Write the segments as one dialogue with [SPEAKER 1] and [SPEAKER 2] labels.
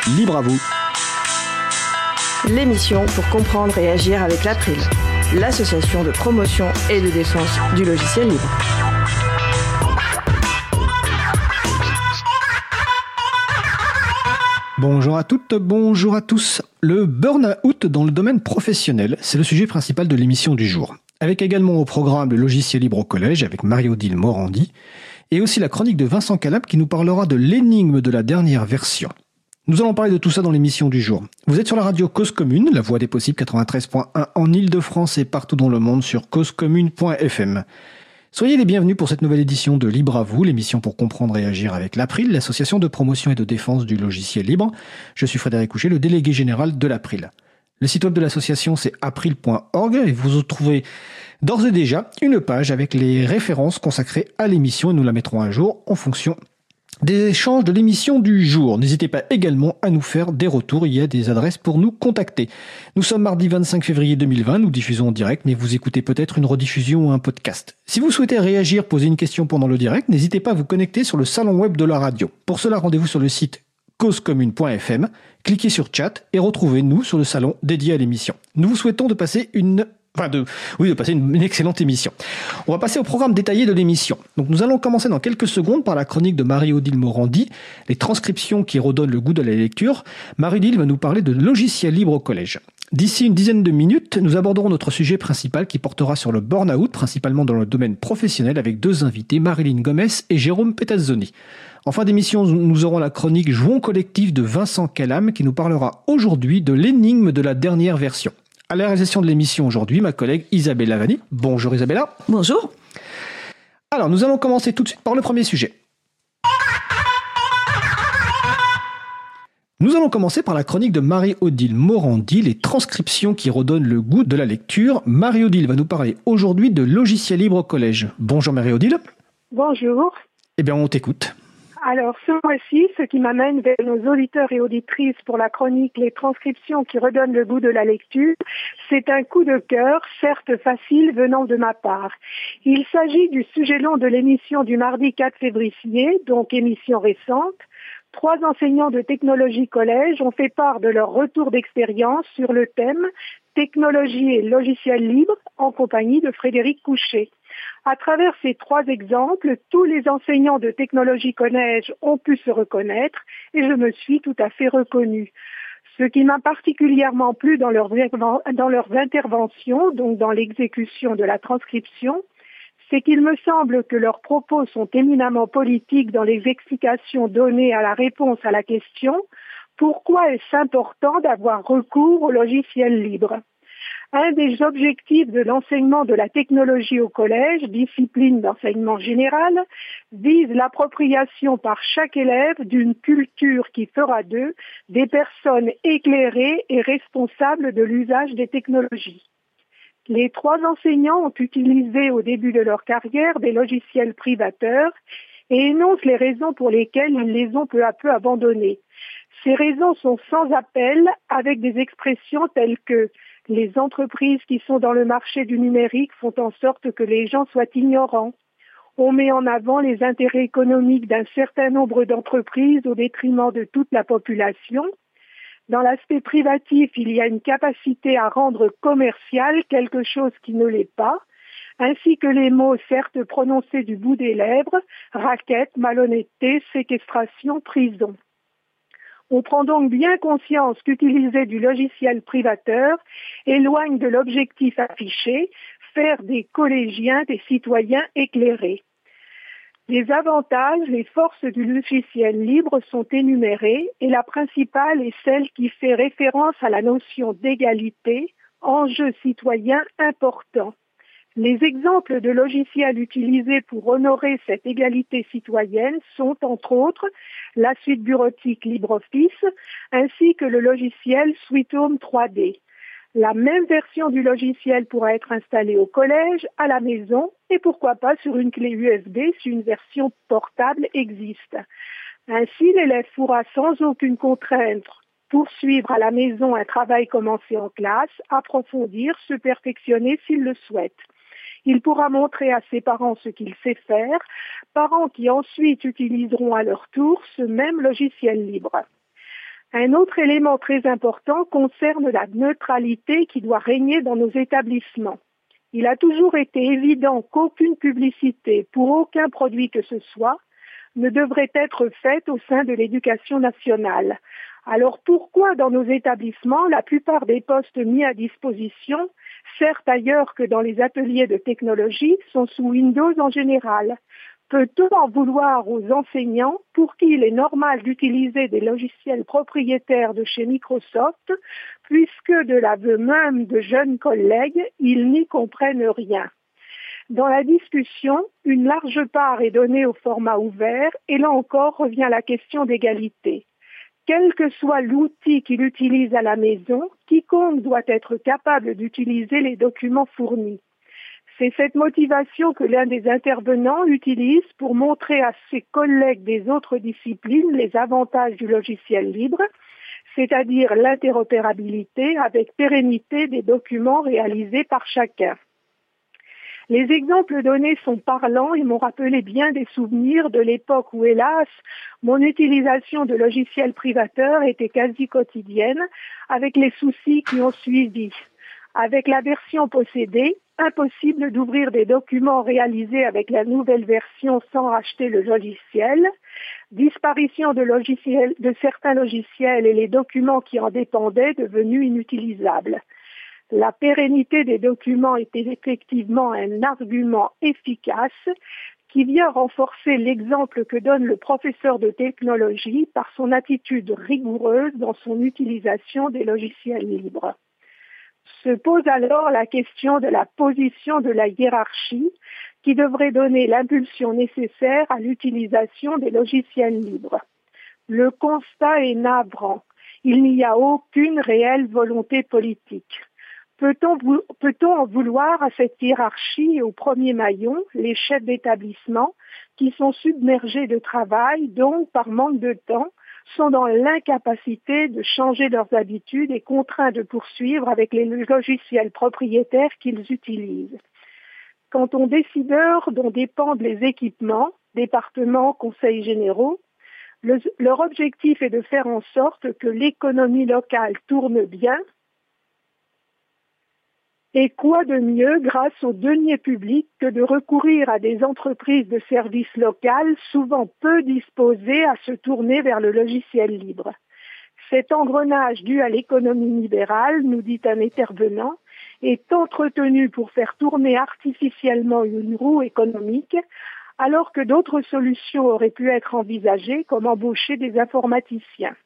[SPEAKER 1] Libre à vous.
[SPEAKER 2] L'émission pour comprendre et agir avec l'April, l'association de promotion et de défense du logiciel libre.
[SPEAKER 1] Bonjour à toutes, bonjour à tous. Le burn-out dans le domaine professionnel, c'est le sujet principal de l'émission du jour. Avec également au programme le logiciel libre au collège avec Marie-Odile Morandi et aussi la chronique de Vincent Calab qui nous parlera de l'énigme de la dernière version. Nous allons parler de tout ça dans l'émission du jour. Vous êtes sur la radio Cause Commune, la voix des possibles 93.1 en Ile-de-France et partout dans le monde sur causecommune.fm. Soyez les bienvenus pour cette nouvelle édition de Libre à vous, l'émission pour comprendre et agir avec l'April, l'association de promotion et de défense du logiciel libre. Je suis Frédéric Couchet, le délégué général de l'April. Le site web de l'association, c'est april.org et vous trouvez d'ores et déjà une page avec les références consacrées à l'émission et nous la mettrons à jour en fonction des échanges de l'émission du jour. N'hésitez pas également à nous faire des retours, il y a des adresses pour nous contacter. Nous sommes mardi 25 février 2020, nous diffusons en direct, mais vous écoutez peut-être une rediffusion ou un podcast. Si vous souhaitez réagir, poser une question pendant le direct, n'hésitez pas à vous connecter sur le salon web de la radio. Pour cela, rendez-vous sur le site causecommune.fm, cliquez sur chat et retrouvez-nous sur le salon dédié à l'émission. Nous vous souhaitons de passer une excellente émission. On va passer au programme détaillé de l'émission. Donc nous allons commencer dans quelques secondes par la chronique de Marie-Odile Morandi, les transcriptions qui redonnent le goût de la lecture. Marie-Odile va nous parler de logiciel libre au collège. D'ici une dizaine de minutes, nous aborderons notre sujet principal qui portera sur le burn-out, principalement dans le domaine professionnel, avec deux invités, Marilyn Gomez et Jérôme Petazzoni. En fin d'émission, nous aurons la chronique Jouons collectif de Vincent Calab qui nous parlera aujourd'hui de l'énigme de la dernière version. À la réalisation de l'émission aujourd'hui, ma collègue Isabella Vanni. Bonjour Isabella.
[SPEAKER 2] Bonjour.
[SPEAKER 1] Alors, nous allons commencer tout de suite par le premier sujet. Nous allons commencer par la chronique de Marie-Odile Morandi, les transcriptions qui redonnent le goût de la lecture. Marie-Odile va nous parler aujourd'hui de logiciel libre au collège. Bonjour Marie-Odile.
[SPEAKER 3] Bonjour.
[SPEAKER 1] Eh bien, on t'écoute.
[SPEAKER 3] Alors, ce mois-ci, ce qui m'amène vers nos auditeurs et auditrices pour la chronique Les transcriptions qui redonnent le goût de la lecture, c'est un coup de cœur, certes facile, venant de ma part. Il s'agit du sujet long de l'émission du mardi 4 février, donc émission récente. 3 enseignants de technologie collège ont fait part de leur retour d'expérience sur le thème « Technologie et logiciel libre » en compagnie de Frédéric Couchet. À travers ces 3 exemples, tous les enseignants de technologie collège ont pu se reconnaître et je me suis tout à fait reconnue. Ce qui m'a particulièrement plu dans leurs interventions, donc dans l'exécution de la transcription, c'est qu'il me semble que leurs propos sont éminemment politiques dans les explications données à la réponse à la question « Pourquoi est-ce important d'avoir recours au logiciel libre ?» Un des objectifs de l'enseignement de la technologie au collège, discipline d'enseignement général, vise l'appropriation par chaque élève d'une culture qui fera d'eux des personnes éclairées et responsables de l'usage des technologies. Les 3 enseignants ont utilisé au début de leur carrière des logiciels privateurs et énoncent les raisons pour lesquelles ils les ont peu à peu abandonnés. Ces raisons sont sans appel avec des expressions telles que les entreprises qui sont dans le marché du numérique font en sorte que les gens soient ignorants. On met en avant les intérêts économiques d'un certain nombre d'entreprises au détriment de toute la population. Dans l'aspect privatif, il y a une capacité à rendre commercial quelque chose qui ne l'est pas, ainsi que les mots certes prononcés du bout des lèvres, raquette, malhonnêteté, séquestration, prison. On prend donc bien conscience qu'utiliser du logiciel privateur éloigne de l'objectif affiché, faire des collégiens des citoyens éclairés. Les avantages, les forces du logiciel libre sont énumérées et la principale est celle qui fait référence à la notion d'égalité, enjeu citoyen important. Les exemples de logiciels utilisés pour honorer cette égalité citoyenne sont, entre autres, la suite bureautique LibreOffice ainsi que le logiciel Sweet Home 3D. La même version du logiciel pourra être installée au collège, à la maison et pourquoi pas sur une clé USB si une version portable existe. Ainsi, l'élève pourra sans aucune contrainte poursuivre à la maison un travail commencé en classe, approfondir, se perfectionner s'il le souhaite. Il pourra montrer à ses parents ce qu'il sait faire, parents qui ensuite utiliseront à leur tour ce même logiciel libre. Un autre élément très important concerne la neutralité qui doit régner dans nos établissements. Il a toujours été évident qu'aucune publicité pour aucun produit que ce soit ne devrait être faite au sein de l'éducation nationale. Alors pourquoi dans nos établissements, la plupart des postes mis à disposition, certes ailleurs que dans les ateliers de technologie, sont sous Windows en général? Peut-on en vouloir aux enseignants pour qui il est normal d'utiliser des logiciels propriétaires de chez Microsoft, puisque de l'aveu même de jeunes collègues, ils n'y comprennent rien? Dans la discussion, une large part est donnée au format ouvert et là encore revient la question d'égalité. Quel que soit l'outil qu'il utilise à la maison, quiconque doit être capable d'utiliser les documents fournis. C'est cette motivation que l'un des intervenants utilise pour montrer à ses collègues des autres disciplines les avantages du logiciel libre, c'est-à-dire l'interopérabilité avec pérennité des documents réalisés par chacun. Les exemples donnés sont parlants et m'ont rappelé bien des souvenirs de l'époque où, hélas, mon utilisation de logiciels privateurs était quasi quotidienne, avec les soucis qui ont suivi. Avec la version possédée, impossible d'ouvrir des documents réalisés avec la nouvelle version sans racheter le logiciel, disparition de certains logiciels et les documents qui en dépendaient devenus inutilisables. La pérennité des documents était effectivement un argument efficace qui vient renforcer l'exemple que donne le professeur de technologie par son attitude rigoureuse dans son utilisation des logiciels libres. Se pose alors la question de la position de la hiérarchie qui devrait donner l'impulsion nécessaire à l'utilisation des logiciels libres. Le constat est navrant. Il n'y a aucune réelle volonté politique. Peut-on en vouloir à cette hiérarchie et au premier maillon, les chefs d'établissement, qui sont submergés de travail, donc par manque de temps, sont dans l'incapacité de changer leurs habitudes et contraints de poursuivre avec les logiciels propriétaires qu'ils utilisent. Quant aux décideurs dont dépendent les équipements, départements, conseils généraux, leur objectif est de faire en sorte que l'économie locale tourne bien. Et quoi de mieux grâce aux deniers publics que de recourir à des entreprises de services locales souvent peu disposées à se tourner vers le logiciel libre. Cet engrenage dû à l'économie libérale, nous dit un intervenant, est entretenu pour faire tourner artificiellement une roue économique, alors que d'autres solutions auraient pu être envisagées, comme embaucher des informaticiens.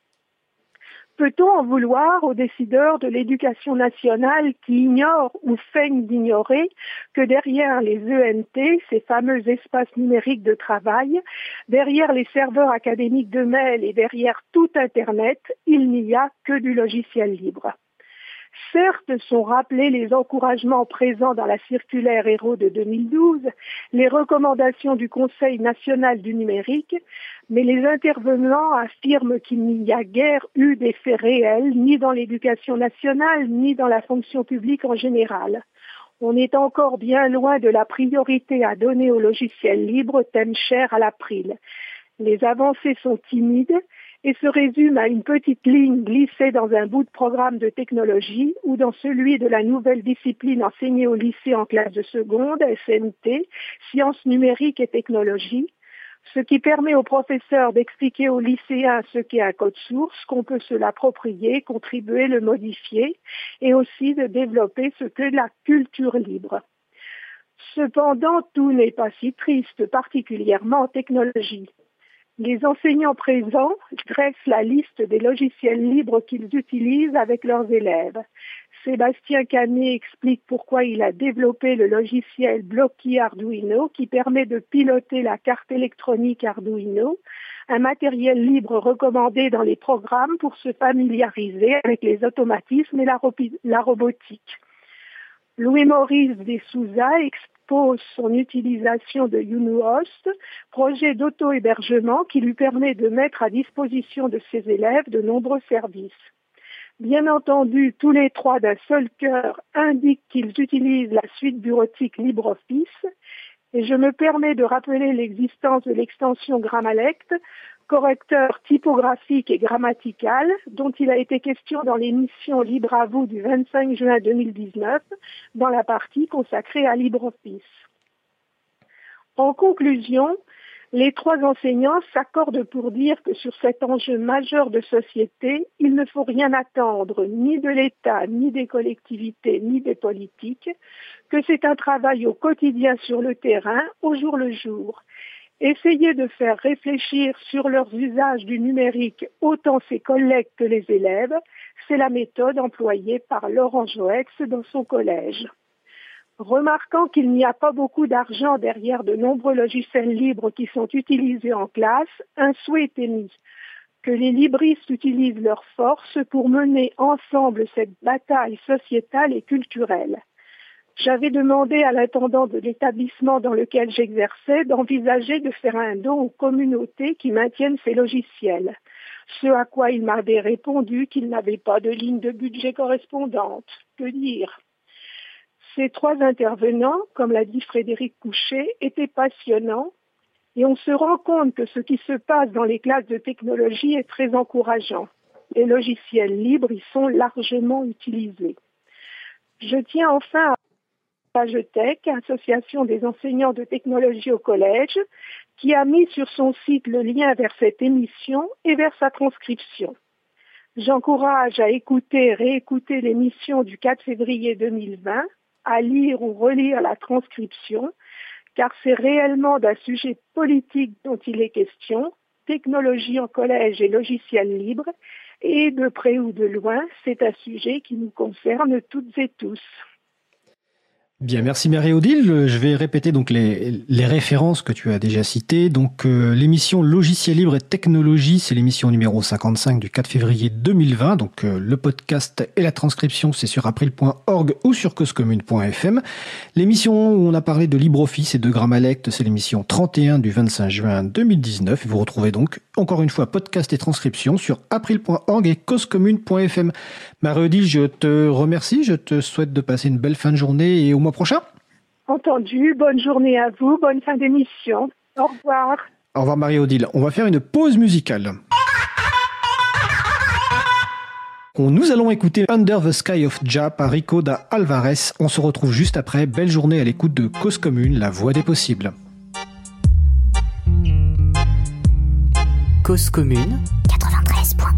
[SPEAKER 3] Peut-on en vouloir aux décideurs de l'éducation nationale qui ignorent ou feignent d'ignorer que derrière les ENT, ces fameux espaces numériques de travail, derrière les serveurs académiques de mail et derrière tout Internet, il n'y a que du logiciel libre? Certes, sont rappelés les encouragements présents dans la circulaire Hérault de 2012, les recommandations du Conseil national du numérique, mais les intervenants affirment qu'il n'y a guère eu d'effet réel, ni dans l'éducation nationale, ni dans la fonction publique en général. On est encore bien loin de la priorité à donner au logiciel libre, thème cher à l'April. Les avancées sont timides et se résument à une petite ligne glissée dans un bout de programme de technologie ou dans celui de la nouvelle discipline enseignée au lycée en classe de seconde, SNT, sciences numériques et technologie, ce qui permet aux professeurs d'expliquer aux lycéens ce qu'est un code source, qu'on peut se l'approprier, contribuer, le modifier, et aussi de développer ce qu'est la culture libre. Cependant, tout n'est pas si triste, particulièrement en technologie. Les enseignants présents dressent la liste des logiciels libres qu'ils utilisent avec leurs élèves. Sébastien Canet explique pourquoi il a développé le logiciel Blocky Arduino qui permet de piloter la carte électronique Arduino, un matériel libre recommandé dans les programmes pour se familiariser avec les automatismes et la robotique. Louis-Maurice Desouza expose son utilisation de Unuhost, projet d'auto-hébergement qui lui permet de mettre à disposition de ses élèves de nombreux services. Bien entendu, tous les trois d'un seul cœur indiquent qu'ils utilisent la suite bureautique LibreOffice et je me permets de rappeler l'existence de l'extension Grammalect correcteur typographique et grammatical, dont il a été question dans l'émission Libre à vous du 25 juin 2019, dans la partie consacrée à LibreOffice. En conclusion, les trois enseignants s'accordent pour dire que sur cet enjeu majeur de société, il ne faut rien attendre ni de l'État, ni des collectivités, ni des politiques, que c'est un travail au quotidien sur le terrain, au jour le jour. Essayer de faire réfléchir sur leurs usages du numérique autant ses collègues que les élèves, c'est la méthode employée par Laurent Joex dans son collège. Remarquant qu'il n'y a pas beaucoup d'argent derrière de nombreux logiciels libres qui sont utilisés en classe, un souhait est émis que les libristes utilisent leurs forces pour mener ensemble cette bataille sociétale et culturelle. J'avais demandé à l'intendant de l'établissement dans lequel j'exerçais d'envisager de faire un don aux communautés qui maintiennent ces logiciels. Ce à quoi il m'avait répondu qu'il n'avait pas de ligne de budget correspondante. Que dire ? Ces trois intervenants, comme l'a dit Frédéric Couchet, étaient passionnants et on se rend compte que ce qui se passe dans les classes de technologie est très encourageant. Les logiciels libres y sont largement utilisés. Je tiens enfin à PageTech, association des enseignants de technologie au collège, qui a mis sur son site le lien vers cette émission et vers sa transcription. J'encourage à écouter et réécouter l'émission du 4 février 2020, à lire ou relire la transcription, car c'est réellement d'un sujet politique dont il est question, technologie en collège et logiciels libres, et de près ou de loin, c'est un sujet qui nous concerne toutes et tous.
[SPEAKER 1] Bien, merci Marie-Odile. Je vais répéter donc les références que tu as déjà citées. Donc l'émission Logiciel libre et technologie, c'est l'émission numéro 55 du 4 février 2020. Donc le podcast et la transcription, c'est sur april.org ou sur causecommune.fm. L'émission où on a parlé de LibreOffice et de Grammalect, c'est l'émission 31 du 25 juin 2019. Vous retrouvez donc encore une fois podcast et transcription sur april.org et causecommune.fm. Marie-Odile, je te remercie. Je te souhaite de passer une belle fin de journée et au mois prochain.
[SPEAKER 3] Entendu. Bonne journée à vous. Bonne fin d'émission. Au revoir.
[SPEAKER 1] Au revoir Marie-Odile. On va faire une pause musicale. Nous allons écouter Under the Sky of Ja par Rico da Alvarez. On se retrouve juste après. Belle journée à l'écoute de Cause Commune, la voix des possibles.
[SPEAKER 4] Cause Commune 93.1.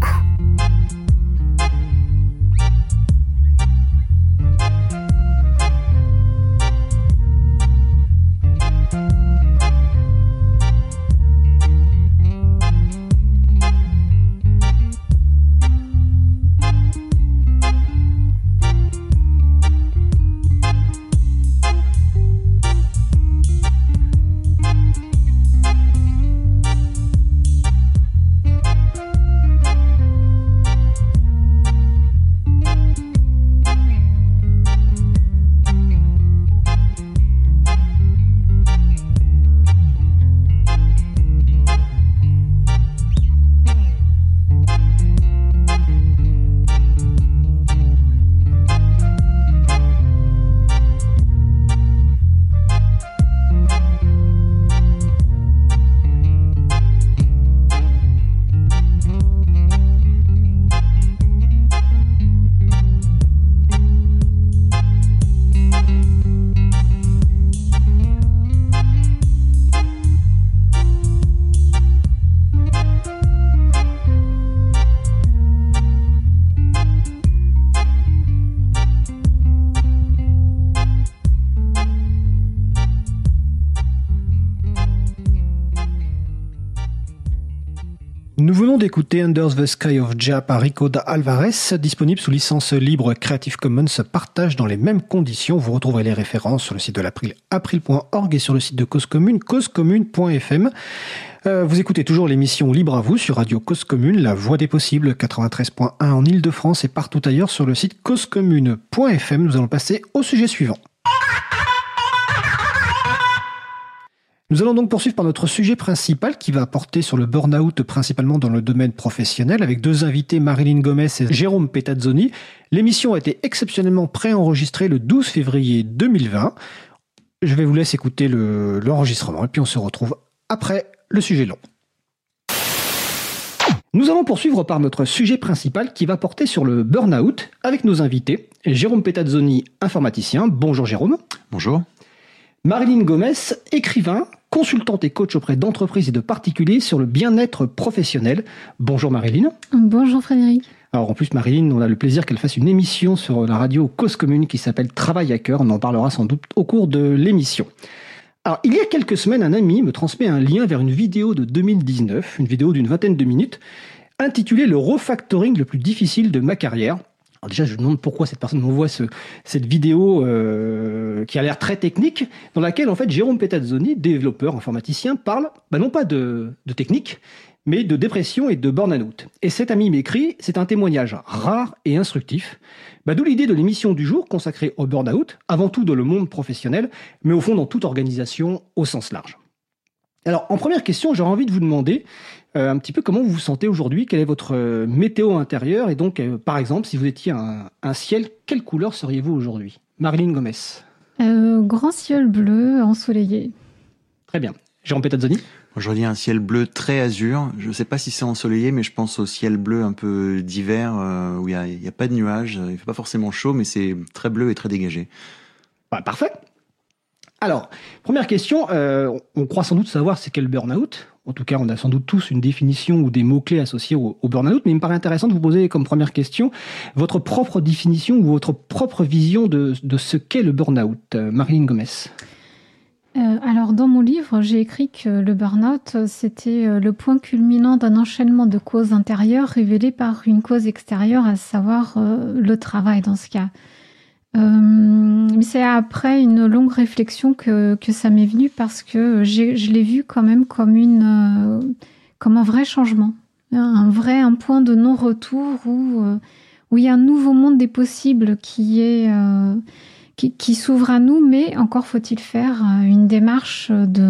[SPEAKER 1] Nous venons d'écouter Under the Sky of Ja par Rico da Alvarez, disponible sous licence libre Creative Commons, partage dans les mêmes conditions. Vous retrouverez les références sur le site de l'April, april.org et sur le site de Cause Commune, causecommune.fm. Vous écoutez toujours l'émission Libre à vous sur Radio Cause Commune, la voix des possibles, 93.1 en Ile-de-France et partout ailleurs sur le site causecommune.fm. Nous allons passer au sujet suivant. Nous allons donc poursuivre par notre sujet principal qui va porter sur le burn-out principalement dans le domaine professionnel avec deux invités, Marilyn Gomez et Jérôme Petazzoni. L'émission a été exceptionnellement préenregistrée le 12 février 2020. Je vais vous laisser écouter l'enregistrement et puis on se retrouve après le sujet long. Nous allons poursuivre par notre sujet principal qui va porter sur le burn-out avec nos invités. Jérôme Petazzoni, informaticien. Bonjour Jérôme.
[SPEAKER 5] Bonjour.
[SPEAKER 1] Marilyn Gomez, écrivain, consultante et coach auprès d'entreprises et de particuliers sur le bien-être professionnel. Bonjour Marilyn.
[SPEAKER 6] Bonjour Frédéric.
[SPEAKER 1] Alors en plus Marilyn, on a le plaisir qu'elle fasse une émission sur la radio Cause Commune qui s'appelle Travail à cœur. On en parlera sans doute au cours de l'émission. Alors, il y a quelques semaines, un ami me transmet un lien vers une vidéo de 2019, une vidéo d'une vingtaine de minutes, intitulée « Le refactoring le plus difficile de ma carrière ». Alors déjà, je me demande pourquoi cette personne m'envoie cette vidéo qui a l'air très technique, dans laquelle, en fait, Jérôme Petazzoni, développeur informaticien, parle, non pas de technique, mais de dépression et de burn-out. Et cet ami m'écrit, c'est un témoignage rare et instructif, d'où l'idée de l'émission du jour consacrée au burn-out, avant tout dans le monde professionnel, mais au fond dans toute organisation au sens large. Alors, en première question, j'aurais envie de vous demander un petit peu comment vous vous sentez aujourd'hui, quelle est votre météo intérieure, et donc, par exemple, si vous étiez un ciel, quelle couleur seriez-vous aujourd'hui? Marilyn Gomez.
[SPEAKER 6] Grand ciel bleu ensoleillé.
[SPEAKER 1] Très bien. Jérôme Petazzoni.
[SPEAKER 5] Aujourd'hui, un ciel bleu très azur. Je ne sais pas si c'est ensoleillé, mais je pense au ciel bleu un peu d'hiver, où il y a pas de nuages. Il fait pas forcément chaud, mais c'est très bleu et très dégagé.
[SPEAKER 1] Parfait. Alors, première question. On croit sans doute savoir c'est quel burn-out. En tout cas, on a sans doute tous une définition ou des mots-clés associés au burn-out. Mais il me paraît intéressant de vous poser comme première question votre propre définition ou votre propre vision de ce qu'est le burn-out. Marilyn Gomez.
[SPEAKER 6] Alors, dans mon livre, j'ai écrit que le burn-out, c'était le point culminant d'un enchaînement de causes intérieures révélées par une cause extérieure, à savoir le travail dans ce cas. Mais c'est après une longue réflexion que ça m'est venu parce que je l'ai vu quand même comme un vrai changement, un point de non-retour où il y a un nouveau monde des possibles qui s'ouvre à nous, mais encore faut-il faire une démarche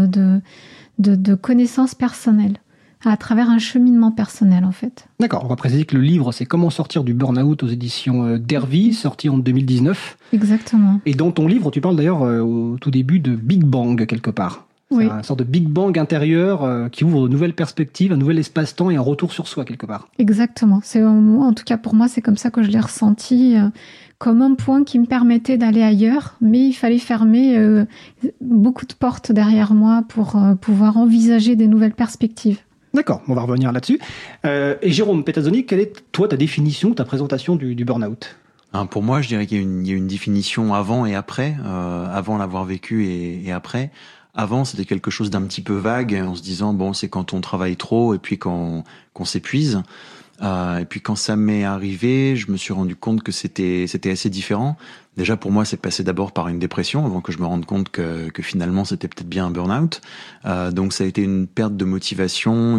[SPEAKER 6] de connaissance personnelle, à travers un cheminement personnel en fait.
[SPEAKER 1] D'accord, on va préciser que le livre c'est Comment sortir du burn-out aux éditions d'Hervy, sorti en 2019.
[SPEAKER 6] Exactement.
[SPEAKER 1] Et dans ton livre, tu parles d'ailleurs au tout début de Big Bang quelque part.
[SPEAKER 6] Oui.
[SPEAKER 1] C'est une sorte de Big Bang intérieur qui ouvre de nouvelles perspectives, un nouvel espace-temps et un retour sur soi quelque part.
[SPEAKER 6] Exactement. En tout cas pour moi, c'est comme ça que je l'ai ressenti, comme un point qui me permettait d'aller ailleurs, mais il fallait fermer beaucoup de portes derrière moi pour pouvoir envisager des nouvelles perspectives.
[SPEAKER 1] D'accord, on va revenir là-dessus. Et Jérôme Petazzoni, quelle est toi ta définition, ta présentation du burn-out?
[SPEAKER 5] Pour moi, je dirais qu'il y a une définition avant et après, avant l'avoir vécu et après. Avant, c'était quelque chose d'un petit peu vague, en se disant bon, c'est quand on travaille trop et puis qu'on s'épuise. Et puis quand ça m'est arrivé, je me suis rendu compte que c'était assez différent. Déjà pour moi, c'est passé d'abord par une dépression avant que je me rende compte que finalement c'était peut-être bien un burn-out. Donc ça a été une perte de motivation,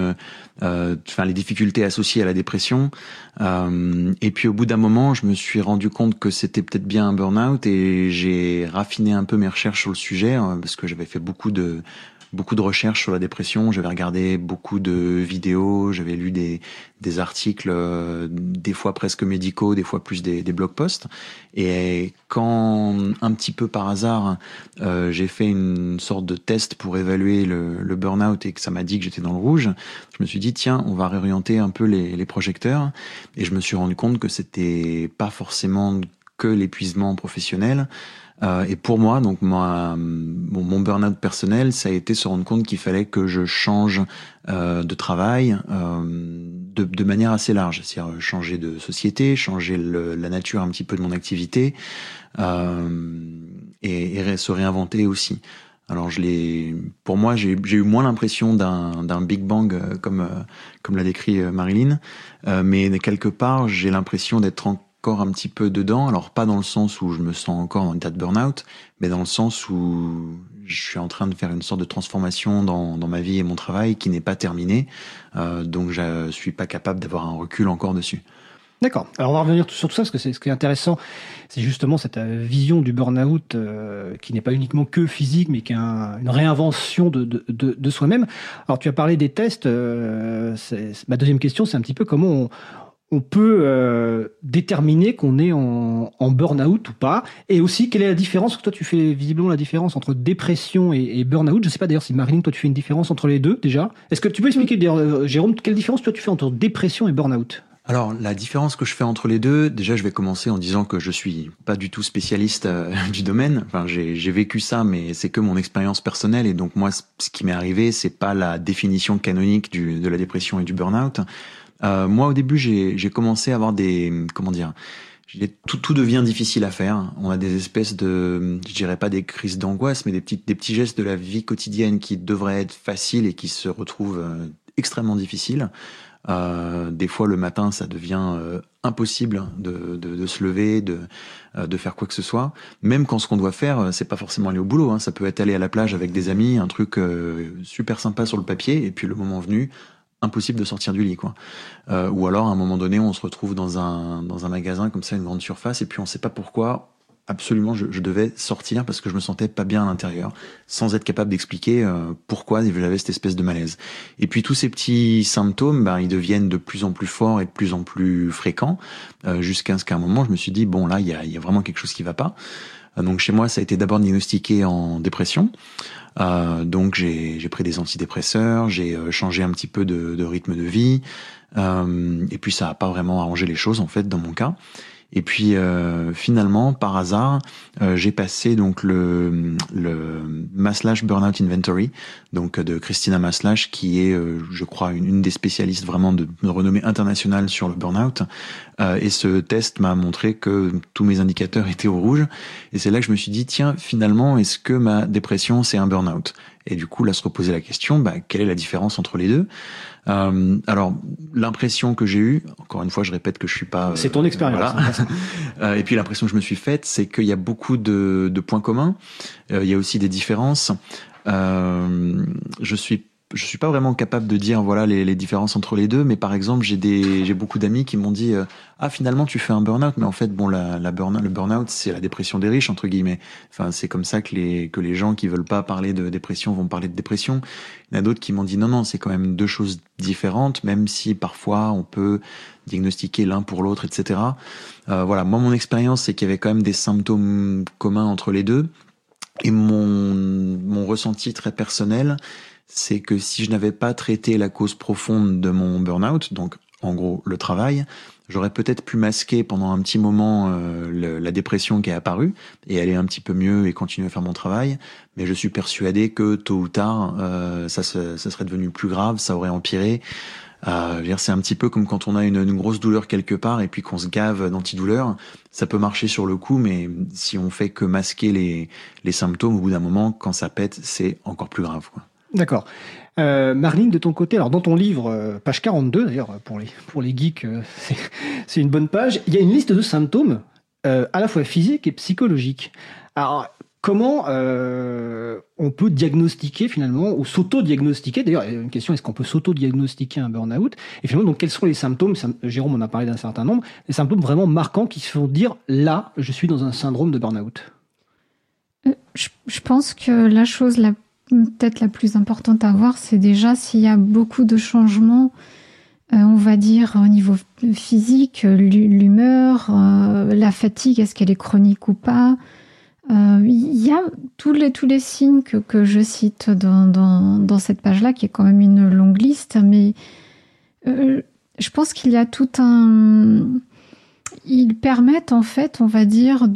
[SPEAKER 5] les difficultés associées à la dépression. Et puis au bout d'un moment, je me suis rendu compte que c'était peut-être bien un burn-out et j'ai raffiné un peu mes recherches sur le sujet parce que j'avais fait beaucoup de recherches sur la dépression, j'avais regardé beaucoup de vidéos, j'avais lu des articles, des fois presque médicaux, des fois plus des blog posts. Et quand, un petit peu par hasard, j'ai fait une sorte de test pour évaluer le burn-out et que ça m'a dit que j'étais dans le rouge, je me suis dit, tiens, on va réorienter un peu les projecteurs. Et je me suis rendu compte que c'était pas forcément que l'épuisement professionnel. Et pour moi, donc mon burn-out personnel, ça a été se rendre compte qu'il fallait que je change de travail de manière assez large, c'est-à-dire changer de société, changer la nature un petit peu de mon activité et se réinventer aussi. Alors pour moi, j'ai eu moins l'impression d'un Big Bang comme l'a décrit Marilyn, mais quelque part, j'ai l'impression d'être encore un petit peu dedans, alors pas dans le sens où je me sens encore en état de burn-out, mais dans le sens où je suis en train de faire une sorte de transformation dans ma vie et mon travail qui n'est pas terminée, donc je suis pas capable d'avoir un recul encore dessus.
[SPEAKER 1] D'accord. Alors on va revenir sur tout ça parce que ce qui est intéressant, c'est justement cette vision du burn-out qui n'est pas uniquement que physique, mais qui est une réinvention de soi-même. Alors tu as parlé des tests. Ma deuxième question, c'est un petit peu comment on peut déterminer qu'on est en burn-out ou pas? Et aussi, quelle est la différence? Toi, tu fais visiblement la différence entre dépression et burn-out. Je ne sais pas d'ailleurs si Marilyn, toi, tu fais une différence entre les deux déjà. Est-ce que tu peux expliquer, Jérôme, quelle différence toi tu fais entre dépression et burn-out?
[SPEAKER 5] Alors, la différence que je fais entre les deux, déjà, je vais commencer en disant que je suis pas du tout spécialiste du domaine. Enfin, j'ai vécu ça, mais c'est que mon expérience personnelle. Et donc, moi, ce qui m'est arrivé, c'est pas la définition canonique de la dépression et du burn-out. Moi, au début, j'ai commencé à avoir tout devient difficile à faire. On a des espèces de, je dirais pas des crises d'angoisse, mais des petits gestes de la vie quotidienne qui devraient être faciles et qui se retrouvent extrêmement difficiles. Des fois, le matin, ça devient impossible de se lever, de faire quoi que ce soit. Même quand ce qu'on doit faire, c'est pas forcément aller au boulot. Hein. Ça peut être aller à la plage avec des amis, un truc super sympa sur le papier, et puis le moment venu, impossible de sortir du lit, quoi. Ou alors, à un moment donné, on se retrouve dans un magasin comme ça, une grande surface, et puis on sait pas pourquoi. Absolument, je devais sortir parce que je me sentais pas bien à l'intérieur, sans être capable d'expliquer pourquoi j'avais cette espèce de malaise. Et puis tous ces petits symptômes, ils deviennent de plus en plus forts et de plus en plus fréquents, jusqu'à ce qu'à un moment, je me suis dit, bon là, il y a vraiment quelque chose qui va pas. Donc chez moi, ça a été d'abord diagnostiqué en dépression. Donc j'ai pris des antidépresseurs, j'ai changé un petit peu de rythme de vie, et puis ça a pas vraiment arrangé les choses en fait dans mon cas. Et puis finalement, par hasard, j'ai passé donc le Maslach Burnout Inventory, donc de Christina Maslach, qui est, je crois, une des spécialistes vraiment de renommée internationale sur le burnout. Et ce test m'a montré que tous mes indicateurs étaient au rouge. Et c'est là que je me suis dit, tiens, finalement, est-ce que ma dépression, c'est un burnout? Et du coup, là, se reposer la question, quelle est la différence entre les deux? Alors, l'impression que j'ai eue, encore une fois, je répète que je suis pas...
[SPEAKER 1] c'est ton expérience.
[SPEAKER 5] Voilà. Et puis, l'impression que je me suis faite, c'est qu'il y a beaucoup de points communs. Il y a aussi des différences. Je suis pas vraiment capable de dire voilà les différences entre les deux, mais par exemple j'ai beaucoup d'amis qui m'ont dit finalement tu fais un burn-out, mais en fait bon le burn-out c'est la dépression des riches entre guillemets. Enfin c'est comme ça que les gens qui veulent pas parler de dépression vont parler de dépression. Il y en a d'autres qui m'ont dit non c'est quand même deux choses différentes, même si parfois on peut diagnostiquer l'un pour l'autre, etc. Voilà, moi mon expérience c'est qu'il y avait quand même des symptômes communs entre les deux, et mon ressenti très personnel, c'est que si je n'avais pas traité la cause profonde de mon burn-out, donc en gros le travail, j'aurais peut-être pu masquer pendant un petit moment la dépression qui est apparue et aller un petit peu mieux et continuer à faire mon travail. Mais je suis persuadé que tôt ou tard, ça serait devenu plus grave, ça aurait empiré. C'est un petit peu comme quand on a une grosse douleur quelque part et puis qu'on se gave d'antidouleur. Ça peut marcher sur le coup, mais si on fait que masquer les symptômes, au bout d'un moment, quand ça pète, c'est encore plus grave, quoi.
[SPEAKER 1] D'accord. Marlene, de ton côté, alors dans ton livre, page 42 d'ailleurs, pour les geeks, c'est une bonne page, il y a une liste de symptômes à la fois physiques et psychologiques. Alors, comment on peut diagnostiquer finalement, ou s'auto-diagnostiquer, d'ailleurs, une question, est-ce qu'on peut s'auto-diagnostiquer un burn-out? Et finalement, donc, quels sont les symptômes, Jérôme en a parlé d'un certain nombre, les symptômes vraiment marquants qui se font dire, là, je suis dans un syndrome de burn-out?
[SPEAKER 6] Je pense que la chose peut-être la plus importante à voir, c'est déjà s'il y a beaucoup de changements, on va dire au niveau physique, l'humeur, la fatigue, est-ce qu'elle est chronique ou pas. Il y a tous les signes que je cite dans cette page-là, qui est quand même une longue liste, mais je pense qu'il y a ils permettent en fait, on va dire,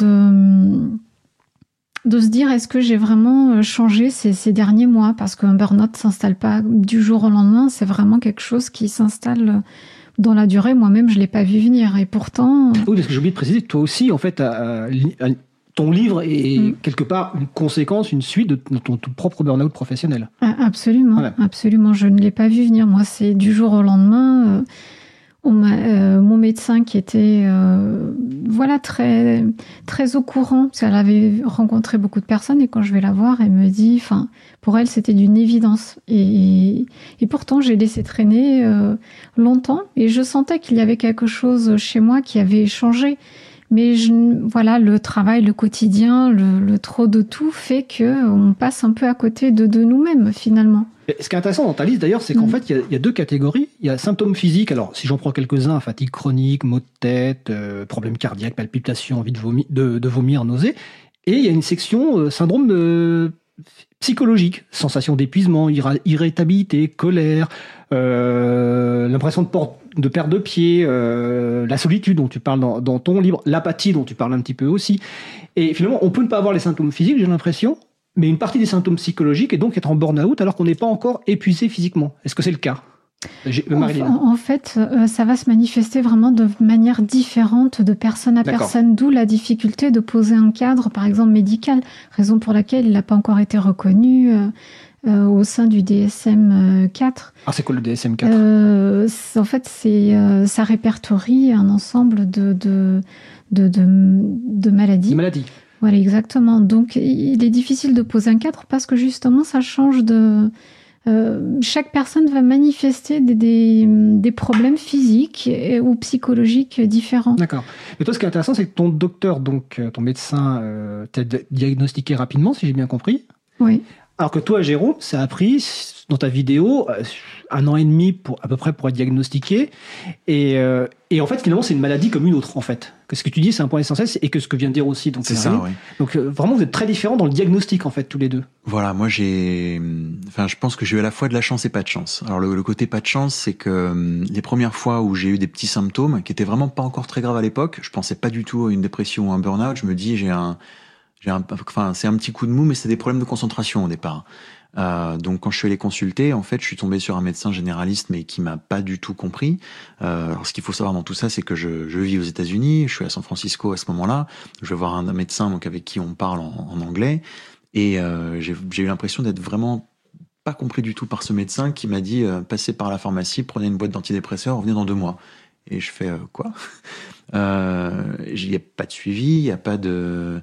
[SPEAKER 6] de se dire est-ce que j'ai vraiment changé ces derniers mois, parce qu'un burn-out ne s'installe pas du jour au lendemain, c'est vraiment quelque chose qui s'installe dans la durée. Moi-même, je ne l'ai pas vu venir, et pourtant...
[SPEAKER 1] Oui, parce que j'ai oublié de préciser, toi aussi, en fait, ton livre est quelque part une conséquence, une suite de ton propre burn-out professionnel.
[SPEAKER 6] Absolument, voilà. Absolument, je ne l'ai pas vu venir. Moi, c'est du jour au lendemain... mon médecin qui était très, très au courant, parce qu'elle avait rencontré beaucoup de personnes, et quand je vais la voir, elle me dit, pour elle, c'était d'une évidence. Et pourtant, j'ai laissé traîner longtemps, et je sentais qu'il y avait quelque chose chez moi qui avait changé. Mais le travail, le quotidien, le trop de tout fait qu'on passe un peu à côté de nous-mêmes, finalement.
[SPEAKER 1] Et ce qui est intéressant dans ta liste d'ailleurs, c'est qu'en fait, il y a 2 catégories. Il y a symptômes physiques. Alors, si j'en prends quelques-uns, fatigue chronique, maux de tête, problèmes cardiaques, palpitations, envie de vomir, nausées. Et il y a une section syndrome psychologique, sensation d'épuisement, irritabilité, colère, l'impression de perte de pied, la solitude dont tu parles dans ton livre, l'apathie dont tu parles un petit peu aussi. Et finalement, on peut ne pas avoir les symptômes physiques, j'ai l'impression, mais une partie des symptômes psychologiques et donc être en burn-out alors qu'on n'est pas encore épuisé physiquement. Est-ce que c'est le cas, Marilyn?
[SPEAKER 6] En fait, ça va se manifester vraiment de manière différente de personne à personne, d'où la difficulté de poser un cadre, par exemple médical, raison pour laquelle il n'a pas encore été reconnu au sein du DSM-4.
[SPEAKER 1] Ah, c'est quoi le DSM-4?
[SPEAKER 6] En fait, ça répertorie un ensemble de maladies.
[SPEAKER 1] De maladies.
[SPEAKER 6] Voilà, exactement. Donc, il est difficile de poser un cadre parce que justement, ça change de... chaque personne va manifester des problèmes physiques ou psychologiques différents.
[SPEAKER 1] D'accord. Mais toi, ce qui est intéressant, c'est que ton docteur, donc ton médecin, t'a diagnostiqué rapidement, si j'ai bien compris.
[SPEAKER 6] Oui.
[SPEAKER 1] Alors que toi, Jérôme, ça a pris, dans ta vidéo, 1 an et demi à peu près pour être diagnostiqué. Et en fait, finalement, c'est une maladie comme une autre, en fait. Que ce que tu dis, c'est un point essentiel, et que ce que vient de dire aussi. Donc,
[SPEAKER 5] c'est ça, oui.
[SPEAKER 1] Donc, vraiment, vous êtes très différents dans le diagnostic, en fait, tous les deux.
[SPEAKER 5] Voilà, moi, je pense que j'ai eu à la fois de la chance et pas de chance. Alors, le côté pas de chance, c'est que les premières fois où j'ai eu des petits symptômes, qui étaient vraiment pas encore très graves à l'époque, je pensais pas du tout à une dépression ou un burn-out. Je me dis, c'est un petit coup de mou, mais c'est des problèmes de concentration au départ. Donc quand je suis allé consulter, en fait, je suis tombé sur un médecin généraliste, mais qui m'a pas du tout compris. Alors ce qu'il faut savoir dans tout ça, c'est que je vis aux États-Unis, je suis à San Francisco à ce moment-là. Je vais voir un médecin donc avec qui on parle en anglais, et j'ai eu l'impression d'être vraiment pas compris du tout par ce médecin qui m'a dit passez par la pharmacie, prenez une boîte d'antidépresseurs, revenez dans 2 mois. Et je fais quoi? Il y a pas de suivi, il y a pas de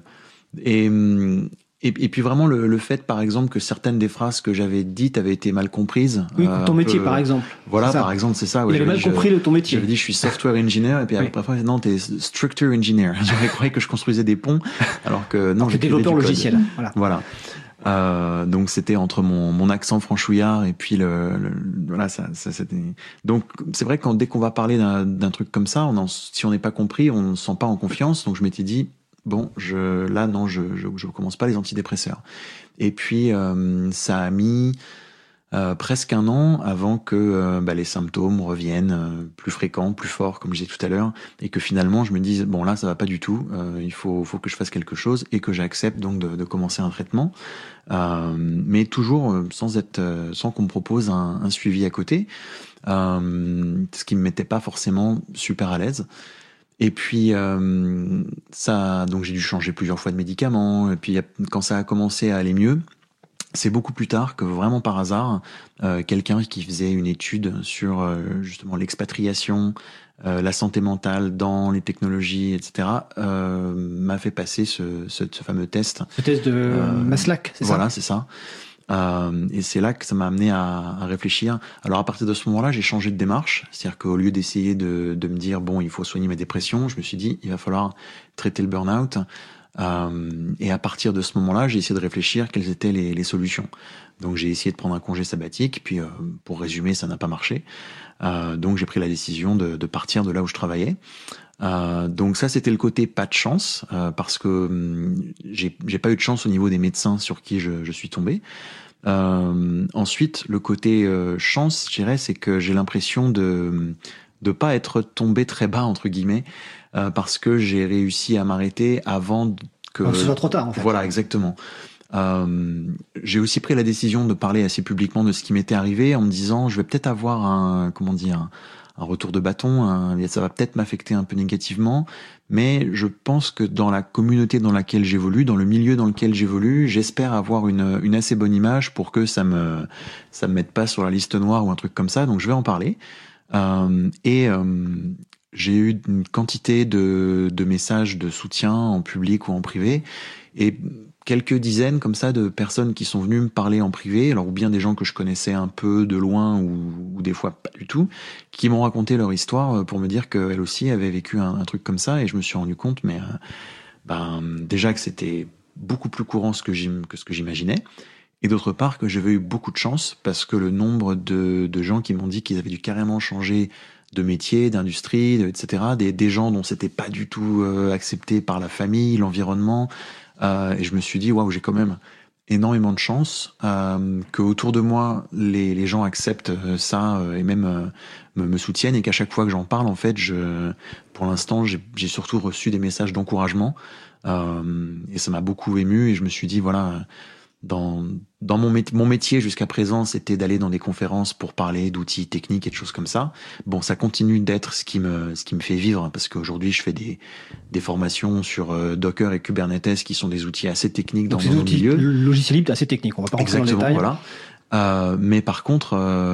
[SPEAKER 5] Et puis vraiment le fait, par exemple, que certaines des phrases que j'avais dites avaient été mal comprises.
[SPEAKER 1] Oui, ton métier, par exemple.
[SPEAKER 5] Voilà, par exemple, c'est ça.
[SPEAKER 1] Il avait mal compris ton métier.
[SPEAKER 5] J'avais dit, je suis software engineer, et puis après, non, t'es structure engineer. J'avais cru que je construisais des ponts, alors que non,
[SPEAKER 1] j'étais développeur logiciel.
[SPEAKER 5] Voilà. Donc c'était entre mon accent franchouillard et puis voilà, ça c'était. Donc c'est vrai que dès qu'on va parler d'un truc comme ça, si on n'est pas compris, on ne se sent pas en confiance. Donc je m'étais dit, bon, je commence pas les antidépresseurs. Et puis ça a mis presque 1 an avant que les symptômes reviennent plus fréquents, plus forts, comme je disais tout à l'heure, et que finalement je me dise bon là ça va pas du tout, il faut que je fasse quelque chose, et que j'accepte donc de commencer un traitement, mais toujours sans qu'on me propose un suivi à côté, ce qui me mettait pas forcément super à l'aise. Et puis donc j'ai dû changer plusieurs fois de médicaments, et puis quand ça a commencé à aller mieux, c'est beaucoup plus tard que vraiment par hasard, quelqu'un qui faisait une étude sur justement l'expatriation, la santé mentale dans les technologies, etc., m'a fait passer ce fameux test.
[SPEAKER 1] Ce test de Maslach, c'est ça?
[SPEAKER 5] Voilà, c'est ça. Et c'est là que ça m'a amené à réfléchir. Alors à partir de ce moment-là, j'ai changé de démarche. C'est-à-dire qu'au lieu d'essayer de me dire bon, il faut soigner ma dépression, je me suis dit il va falloir traiter le burn-out. Et à partir de ce moment-là, j'ai essayé de réfléchir quelles étaient les solutions. Donc j'ai essayé de prendre un congé sabbatique, puis pour résumer, ça n'a pas marché. Donc j'ai pris la décision de partir de là où je travaillais. Donc ça, c'était le côté pas de chance, parce que j'ai pas eu de chance au niveau des médecins sur qui je suis tombé. Ensuite, le côté chance, je dirais, c'est que j'ai l'impression de pas être tombé très bas, entre guillemets, parce que j'ai réussi à m'arrêter avant que...
[SPEAKER 1] Ce soit trop tard, en fait.
[SPEAKER 5] Voilà, exactement. J'ai aussi pris la décision de parler assez publiquement de ce qui m'était arrivé, en me disant, je vais peut-être avoir un retour de bâton, ça va peut-être m'affecter un peu négativement, mais je pense que dans la communauté dans laquelle j'évolue, dans le milieu dans lequel j'évolue, j'espère avoir une assez bonne image pour que ça me mette pas sur la liste noire ou un truc comme ça, donc je vais en parler. J'ai eu une quantité de messages de soutien en public ou en privé, et quelques dizaines comme ça de personnes qui sont venues me parler en privé, alors ou bien des gens que je connaissais un peu de loin ou des fois pas du tout, qui m'ont raconté leur histoire pour me dire qu'elles aussi avaient vécu un truc comme ça, et je me suis rendu compte, déjà que c'était beaucoup plus courant que ce que j'imaginais, et d'autre part que j'avais eu beaucoup de chance parce que le nombre de gens qui m'ont dit qu'ils avaient dû carrément changer de métier, d'industrie, etc., des gens dont c'était pas du tout accepté par la famille, l'environnement, et je me suis dit waouh, j'ai quand même énormément de chance que autour de moi les gens acceptent ça et même me soutiennent, et qu'à chaque fois que j'en parle, en fait, pour l'instant j'ai surtout reçu des messages d'encouragement, et ça m'a beaucoup ému, et je me suis dit voilà, dans mon métier jusqu'à présent, c'était d'aller dans des conférences pour parler d'outils techniques et de choses comme ça. Bon, ça continue d'être ce qui me fait vivre, parce qu'aujourd'hui je fais des formations sur Docker et Kubernetes, qui sont des outils assez techniques dans mon milieu.
[SPEAKER 1] Le logiciel libre, assez technique. On va pas rentrer dans le détail.
[SPEAKER 5] Voilà. Mais par contre,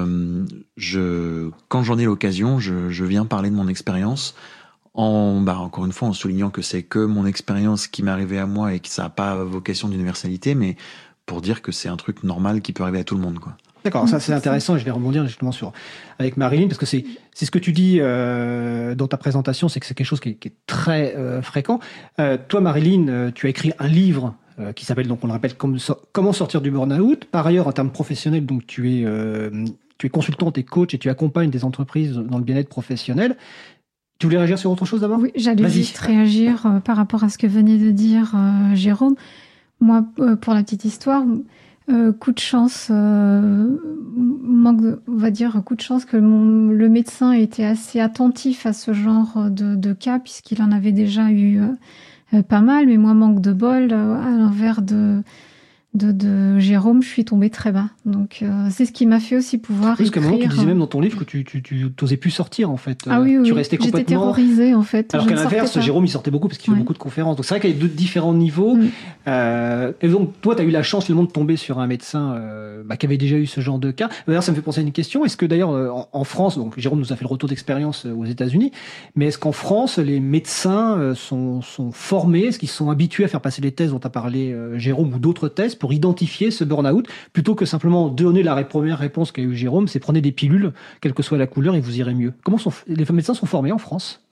[SPEAKER 5] quand j'en ai l'occasion, je viens parler de mon expérience. Encore une fois, en soulignant que c'est que mon expérience qui m'est arrivée à moi et que ça n'a pas vocation d'universalité, mais pour dire que c'est un truc normal qui peut arriver à tout le monde, quoi.
[SPEAKER 1] D'accord, ça c'est intéressant, et je vais rebondir justement avec Marilyn, parce que c'est ce que tu dis dans ta présentation, c'est que c'est quelque chose qui est très fréquent. Toi, Marilyn, tu as écrit un livre qui s'appelle, donc on le rappelle, Comment sortir du burn-out. Par ailleurs, en termes professionnels, donc tu es consultante et coach, et tu accompagnes des entreprises dans le bien-être professionnel. Tu voulais réagir sur autre chose d'abord ?
[SPEAKER 6] Oui, j'allais juste réagir par rapport à ce que venait de dire Jérôme. Moi, pour la petite histoire, coup de chance, on va dire coup de chance que le médecin était assez attentif à ce genre de cas, puisqu'il en avait déjà eu pas mal, mais moi, manque de bol, à l'envers de Jérôme, je suis tombée très bas. Donc, c'est ce qui m'a fait aussi pouvoir écrire.
[SPEAKER 1] Parce qu'à un moment, tu disais même dans ton livre que tu n'osais plus sortir, en fait.
[SPEAKER 6] Ah oui,
[SPEAKER 1] tu restais complètement...
[SPEAKER 6] J'étais terrorisée, en fait.
[SPEAKER 1] Alors qu'à l'inverse, Jérôme, il sortait beaucoup parce qu'il fait beaucoup de conférences. Donc, c'est vrai qu'il y a deux différents niveaux. Et donc, toi, tu as eu la chance, finalement, de tomber sur un médecin qui avait déjà eu ce genre de cas. D'ailleurs, ça me fait penser à une question. Est-ce que, d'ailleurs, en France, donc Jérôme nous a fait le retour d'expérience aux États-Unis, mais est-ce qu'en France, les médecins sont formés? Est-ce qu'ils sont habitués à faire passer les tests dont tu as parlé, Jérôme, ou d'autres tests pour identifier ce burn-out, plutôt que simplement donner la première réponse qu'a eu Jérôme, c'est prenez des pilules, quelle que soit la couleur, et vous irez mieux. Comment les médecins sont formés en France?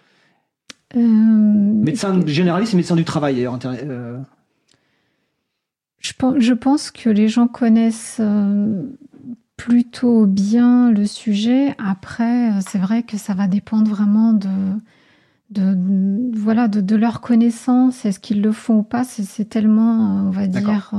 [SPEAKER 1] Médecins généralistes et médecins du travail, d'ailleurs.
[SPEAKER 6] Je pense que les gens connaissent plutôt bien le sujet. Après, c'est vrai que ça va dépendre vraiment de leur connaissance. Est-ce qu'ils le font ou pas? C'est tellement, on va dire,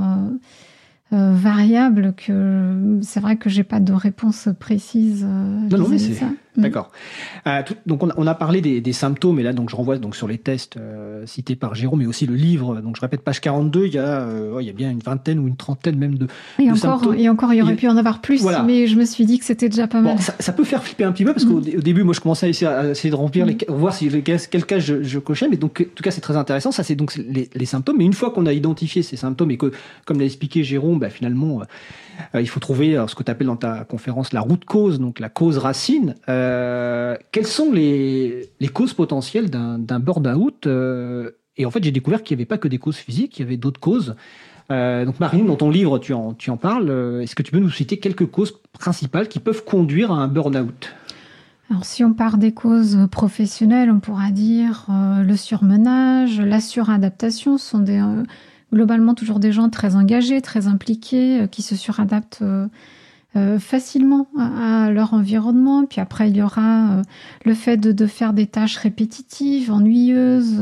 [SPEAKER 6] variable que c'est vrai que j'ai pas de réponse précise vis-à-vis de ça.
[SPEAKER 1] D'accord. Donc on a parlé des symptômes, et là donc je renvoie donc sur les tests cités par Jérôme, mais aussi le livre. Donc je répète, page 42, il y a bien une vingtaine ou une trentaine même de symptômes.
[SPEAKER 6] Et encore, il y aurait pu en avoir plus, voilà. Mais je me suis dit que c'était déjà pas mal.
[SPEAKER 1] Bon, ça peut faire flipper un petit peu, parce qu'au début, moi je commençais à essayer de remplir voir si quel cas je cochais, mais donc en tout cas c'est très intéressant. Ça c'est donc les symptômes, mais une fois qu'on a identifié ces symptômes et que, comme l'a expliqué Jérôme, finalement il faut trouver ce que tu appelles dans ta conférence la root cause, donc la cause racine. Quelles sont les causes potentielles d'un burn-out? Et en fait, j'ai découvert qu'il n'y avait pas que des causes physiques, il y avait d'autres causes. Donc Marilyn, dans ton livre, tu en parles. Est-ce que tu peux nous citer quelques causes principales qui peuvent conduire à un burn-out?
[SPEAKER 6] Alors, si on part des causes professionnelles, on pourra dire le surmenage, la suradaptation. Ce sont globalement toujours des gens très engagés, très impliqués, qui se suradaptent facilement à leur environnement. Puis après, il y aura le fait de faire des tâches répétitives, ennuyeuses.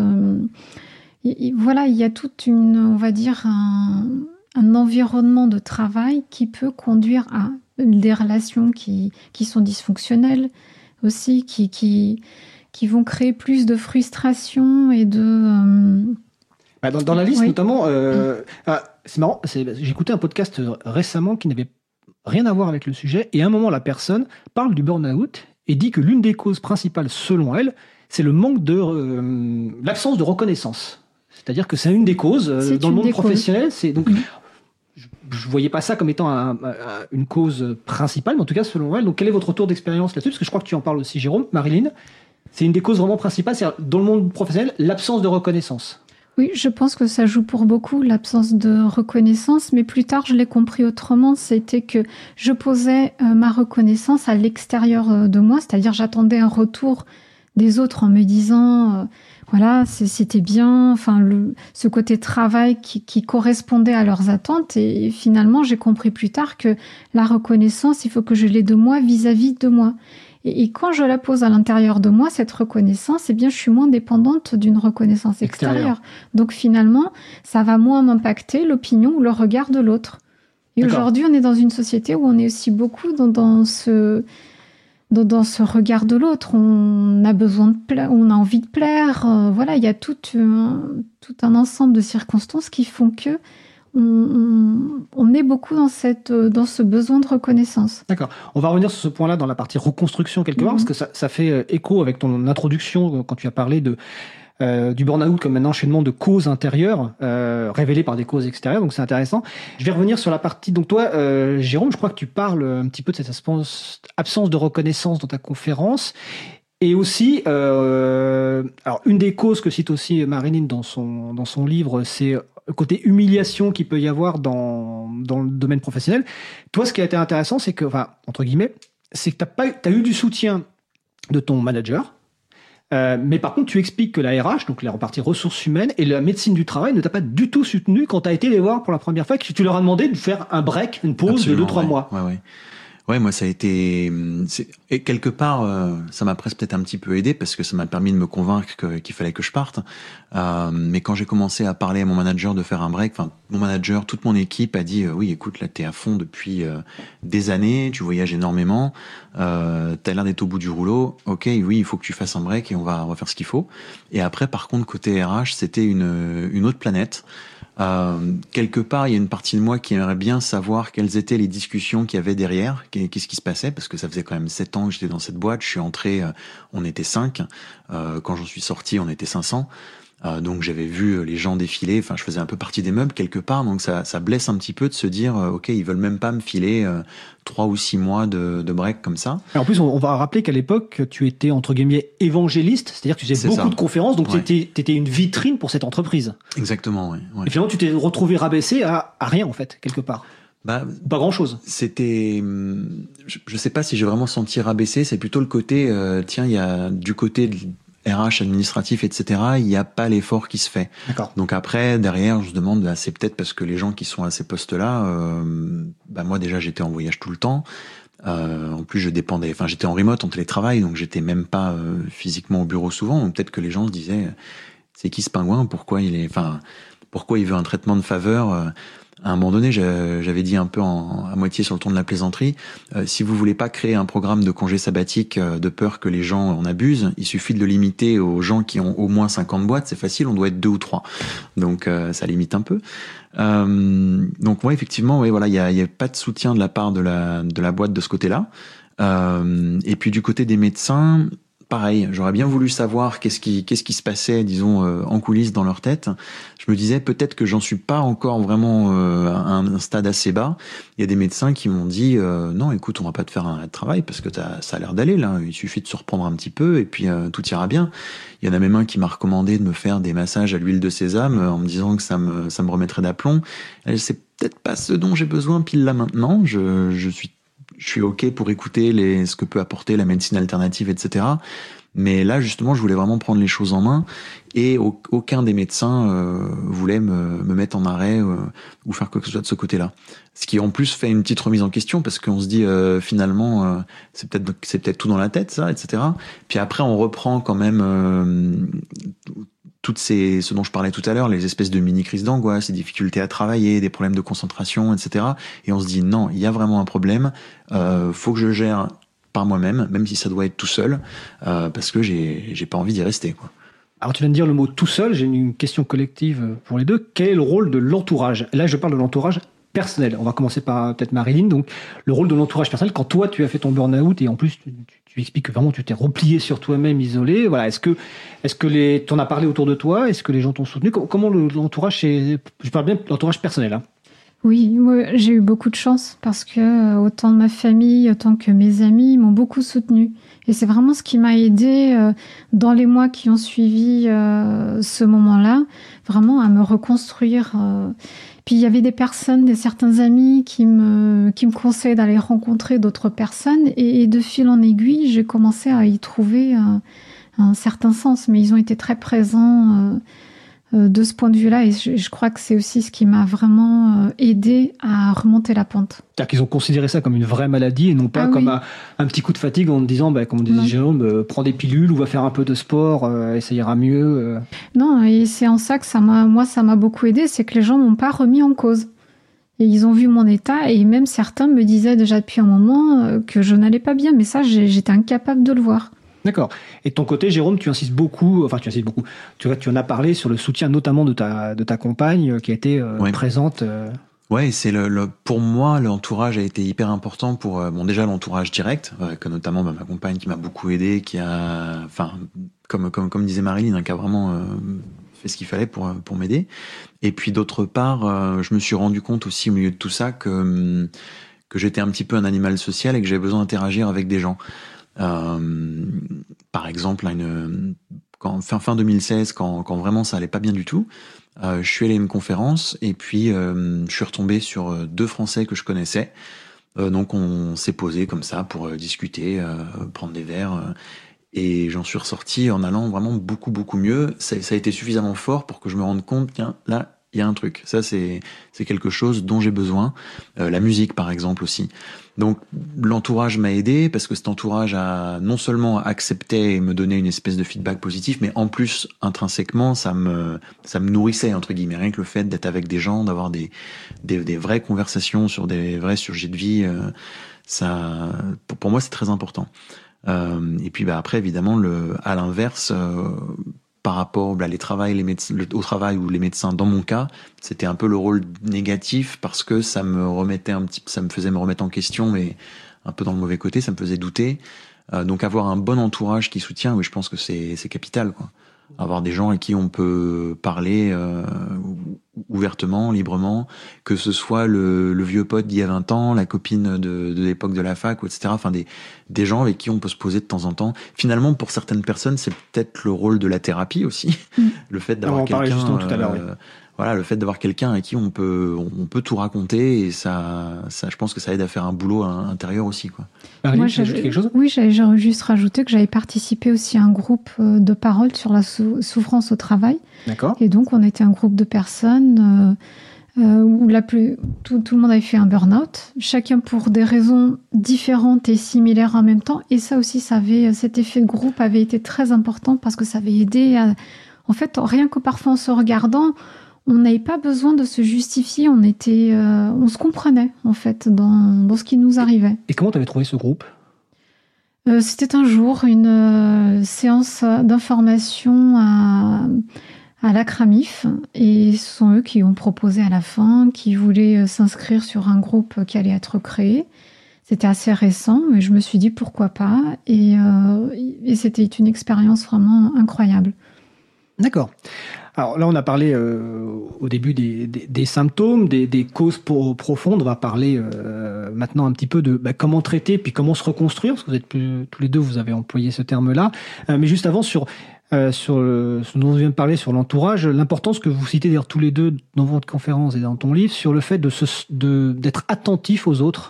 [SPEAKER 6] Voilà, il y a toute on va dire, un environnement de travail qui peut conduire à des relations qui sont dysfonctionnelles aussi, qui vont créer plus de frustration et de...
[SPEAKER 1] Dans la liste, notamment, c'est marrant, j'ai écouté un podcast récemment qui n'avait rien à voir avec le sujet, et à un moment, la personne parle du burn-out et dit que l'une des causes principales, selon elle, c'est le manque l'absence de reconnaissance. C'est-à-dire que c'est une des causes dans le monde professionnel. Donc, je ne voyais pas ça comme étant une cause principale, mais en tout cas, selon elle. Donc, quel est votre retour d'expérience là-dessus? Parce que je crois que tu en parles aussi, Jérôme. Marilyn, c'est une des causes vraiment principales, c'est dans le monde professionnel, l'absence de reconnaissance.
[SPEAKER 6] Oui, je pense que ça joue pour beaucoup, l'absence de reconnaissance, mais plus tard, je l'ai compris autrement, c'était que je posais ma reconnaissance à l'extérieur de moi, c'est-à-dire j'attendais un retour des autres en me disant voilà, c'était bien, enfin ce côté travail qui correspondait à leurs attentes. Et finalement, j'ai compris plus tard que la reconnaissance, il faut que je l'ai de moi vis-à-vis de moi. Et quand je la pose à l'intérieur de moi, cette reconnaissance, eh bien, je suis moins dépendante d'une reconnaissance extérieure. Donc finalement, ça va moins m'impacter l'opinion ou le regard de l'autre. Et aujourd'hui, on est dans une société où on est aussi beaucoup dans ce regard de l'autre. On a besoin de plaire, on a envie de plaire. Voilà, il y a tout un ensemble de circonstances qui font que on est beaucoup dans ce besoin de reconnaissance.
[SPEAKER 1] D'accord. On va revenir sur ce point-là dans la partie reconstruction quelque part, parce que ça fait écho avec ton introduction quand tu as parlé du burn-out comme un enchaînement de causes intérieures révélées par des causes extérieures, donc c'est intéressant. Je vais revenir sur la partie, donc toi, Jérôme, je crois que tu parles un petit peu de cette absence de reconnaissance dans ta conférence, et aussi, alors une des causes que cite aussi Marilyn dans son livre, c'est le côté humiliation qu'il peut y avoir dans le domaine professionnel. Toi, ce qui a été intéressant, c'est que, enfin, entre guillemets, c'est que t'as eu du soutien de ton manager, mais par contre, tu expliques que la RH, donc la partie ressources humaines et la médecine du travail, ne t'a pas du tout soutenu quand tu as été les voir pour la première fois, que tu leur as demandé de faire un break, une pause. Absolument, de 2-3 mois.
[SPEAKER 5] Ouais, moi ça a été, et quelque part, ça m'a presque peut-être un petit peu aidé parce que ça m'a permis de me convaincre qu'il fallait que je parte. Mais quand j'ai commencé à parler à mon manager de faire un break, enfin mon manager, toute mon équipe a dit oui, écoute, là t'es à fond depuis des années, tu voyages énormément, t'as l'air d'être au bout du rouleau. Ok, oui, il faut que tu fasses un break et on va faire ce qu'il faut. Et après, par contre, côté RH, c'était une autre planète. Quelque part, il y a une partie de moi qui aimerait bien savoir quelles étaient les discussions qu'il y avait derrière, qu'est-ce qui se passait, parce que ça faisait quand même 7 ans que j'étais dans cette boîte. Je suis entré, on était 5. Quand j'en suis sorti, on était 500. Donc j'avais vu les gens défiler, enfin je faisais un peu partie des meubles quelque part, donc ça blesse un petit peu de se dire ok, ils veulent même pas me filer 3 ou 6 mois de break comme ça.
[SPEAKER 1] Et en plus on va rappeler qu'à l'époque tu étais entre guillemets évangéliste, c'est-à-dire que tu faisais beaucoup de conférences, donc t'étais une vitrine pour cette entreprise.
[SPEAKER 5] Exactement, ouais.
[SPEAKER 1] Et finalement tu t'es retrouvé rabaissé à rien en fait, quelque part. Pas grand-chose.
[SPEAKER 5] C'était, je sais pas si j'ai vraiment senti rabaissé, c'est plutôt le côté tiens, il y a du côté de RH, administratif, etc., il n'y a pas l'effort qui se fait.
[SPEAKER 1] D'accord.
[SPEAKER 5] Donc après, derrière, je me demande, c'est peut-être parce que les gens qui sont à ces postes-là, moi déjà, j'étais en voyage tout le temps. En plus, j'étais en remote, en télétravail, donc j'étais même pas physiquement au bureau souvent. Donc peut-être que les gens se disaient, c'est qui ce pingouin ? Pourquoi il veut un traitement de faveur ? À un moment donné, j'avais dit un peu à moitié sur le ton de la plaisanterie, si vous voulez pas créer un programme de congé sabbatique de peur que les gens en abusent, il suffit de le limiter aux gens qui ont au moins 50 boîtes, c'est facile, on doit être 2 ou 3. Donc ça limite un peu. Donc ouais, effectivement, ouais, voilà, il y a pas de soutien de la part de la boîte de ce côté-là. Et puis du côté des médecins, pareil, j'aurais bien voulu savoir qu'est-ce qui se passait, disons, en coulisses dans leur tête. Je me disais peut-être que j'en suis pas encore vraiment à un stade assez bas. Il y a des médecins qui m'ont dit non, écoute, on va pas te faire un travail parce que ça a l'air d'aller là. Il suffit de se reprendre un petit peu et puis tout ira bien. Il y en a même un qui m'a recommandé de me faire des massages à l'huile de sésame en me disant que ça me remettrait d'aplomb. C'est peut-être pas ce dont j'ai besoin pile là maintenant. Je suis ok pour écouter ce que peut apporter la médecine alternative, etc. Mais là, justement, je voulais vraiment prendre les choses en main et aucun des médecins voulait me mettre en arrêt ou faire quoi que ce soit de ce côté-là. Ce qui en plus fait une petite remise en question parce qu'on se dit finalement c'est peut-être tout dans la tête ça, etc. Puis après on reprend quand même ce dont je parlais tout à l'heure, les espèces de mini-crises d'angoisse, les difficultés à travailler, des problèmes de concentration, etc. Et on se dit non, il y a vraiment un problème, faut que je gère par moi-même, même si ça doit être tout seul, parce que j'ai pas envie d'y rester, quoi.
[SPEAKER 1] Alors tu viens de dire le mot tout seul, j'ai une question collective pour les deux. Quel est le rôle de l'entourage ? Là je parle de l'entourage personnel. On va commencer par peut-être Marilyn. Donc le rôle de l'entourage personnel, quand toi tu as fait ton burn-out et en plus tu expliques que vraiment tu t'es replié sur toi-même, isolé. Voilà, est-ce que t'en as parlé autour de toi ? Est-ce que les gens t'ont soutenu ? Comment l'entourage, je parle bien de l'entourage personnel, hein.
[SPEAKER 6] Oui, moi, j'ai eu beaucoup de chance parce que autant de ma famille, autant que mes amis m'ont beaucoup soutenue. Et c'est vraiment ce qui m'a aidée dans les mois qui ont suivi ce moment-là, vraiment à me reconstruire. Puis il y avait certains amis qui me conseillaient d'aller rencontrer d'autres personnes. Et de fil en aiguille, j'ai commencé à y trouver un certain sens, mais ils ont été très présents de ce point de vue-là, et je crois que c'est aussi ce qui m'a vraiment aidé à remonter la pente.
[SPEAKER 1] C'est-à-dire qu'ils ont considéré ça comme une vraie maladie et non pas comme un petit coup de fatigue en te disant, comme disait Jérôme, prends des pilules ou va faire un peu de sport, et ça ira mieux.
[SPEAKER 6] Non, et c'est en ça que ça m'a beaucoup aidé, c'est que les gens m'ont pas remis en cause. Et ils ont vu mon état, et même certains me disaient déjà depuis un moment que je n'allais pas bien, mais ça, j'étais incapable de le voir.
[SPEAKER 1] D'accord. Et de ton côté, Jérôme, tu insistes beaucoup. Tu en as parlé sur le soutien notamment de ta compagne qui a été présente.
[SPEAKER 5] Ouais, c'est pour moi, l'entourage a été hyper important pour déjà l'entourage direct, que notamment ma compagne qui m'a beaucoup aidé, qui a, comme disait Marilyn, qui a vraiment fait ce qu'il fallait pour m'aider. Et puis d'autre part, je me suis rendu compte aussi au milieu de tout ça que j'étais un petit peu un animal social et que j'avais besoin d'interagir avec des gens. Par exemple, fin 2016, quand vraiment ça allait pas bien du tout, je suis allé à une conférence et puis je suis retombé sur 2 Français que je connaissais. Donc on s'est posé comme ça pour discuter, prendre des verres. Et j'en suis ressorti en allant vraiment beaucoup, beaucoup mieux. Ça a été suffisamment fort pour que je me rende compte, tiens, là, il y a un truc. Ça, c'est quelque chose dont j'ai besoin. La musique, par exemple, aussi. Donc, l'entourage m'a aidé parce que cet entourage a non seulement accepté et me donné une espèce de feedback positif, mais en plus, intrinsèquement, ça me nourrissait, entre guillemets. Rien que le fait d'être avec des gens, d'avoir des vraies conversations sur des vrais sujets de vie, ça, pour moi, c'est très important. Et puis après évidemment à l'inverse, par rapport au travail ou les médecins, dans mon cas, c'était un peu le rôle négatif parce que ça me faisait me remettre en question, mais un peu dans le mauvais côté, ça me faisait douter. Donc avoir un bon entourage qui soutient, oui, je pense que c'est capital, quoi. Avoir des gens avec qui on peut parler ouvertement, librement, que ce soit le vieux pote d'il y a 20 ans, la copine de l'époque de la fac, etc. Enfin, des gens avec qui on peut se poser de temps en temps. Finalement, pour certaines personnes, c'est peut-être le rôle de la thérapie aussi. Le fait d'avoir quelqu'un,
[SPEAKER 1] tout à l'heure, oui.
[SPEAKER 5] Voilà, le fait d'avoir quelqu'un à qui on peut tout raconter, et ça, je pense que ça aide à faire un boulot intérieur aussi, quoi.
[SPEAKER 6] Marie, tu as ajouté quelque chose ? Oui, j'avais juste rajouté que j'avais participé aussi à un groupe de parole sur la souffrance au travail.
[SPEAKER 1] D'accord.
[SPEAKER 6] Et donc, on était un groupe de personnes où tout le monde avait fait un burn-out, chacun pour des raisons différentes et similaires en même temps. Et ça aussi, cet effet de groupe avait été très important parce que ça avait aidé à... En fait, rien que parfois en se regardant, on n'avait pas besoin de se justifier, on se comprenait, en fait, dans ce qui nous arrivait.
[SPEAKER 1] Et comment tu avais trouvé ce groupe ?
[SPEAKER 6] C'était un jour une séance d'information à l'ACRAMIF, et ce sont eux qui ont proposé à la fin, qui voulaient s'inscrire sur un groupe qui allait être créé. C'était assez récent, mais je me suis dit pourquoi pas, et c'était une expérience vraiment incroyable.
[SPEAKER 1] D'accord. Alors là, on a parlé au début des symptômes, des causes profondes. On va parler maintenant un petit peu de comment traiter, puis comment se reconstruire, parce que vous êtes tous les deux, vous avez employé ce terme-là. Mais juste avant, sur ce dont on vient de parler, sur l'entourage, l'importance que vous citez d'ailleurs tous les deux dans votre conférence et dans ton livre, sur le fait d'être attentif aux autres.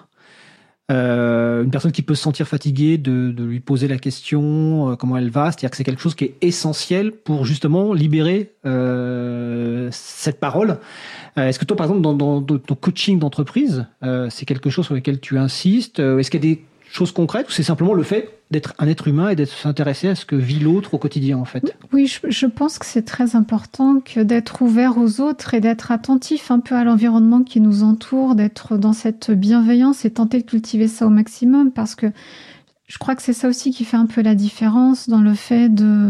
[SPEAKER 1] Une personne qui peut se sentir fatiguée, de lui poser la question comment elle va, c'est-à-dire que c'est quelque chose qui est essentiel pour justement libérer cette parole. Est-ce que toi, par exemple, dans ton coaching d'entreprise, c'est quelque chose sur lequel tu insistes ? Est-ce qu'il y a des choses concrètes ou c'est simplement le fait d'être un être humain et d'être s'intéresser à ce que vit l'autre au quotidien, en fait ?
[SPEAKER 6] Oui, je pense que c'est très important d'être ouvert aux autres et d'être attentif un peu à l'environnement qui nous entoure, d'être dans cette bienveillance et tenter de cultiver ça au maximum, parce que je crois que c'est ça aussi qui fait un peu la différence dans le fait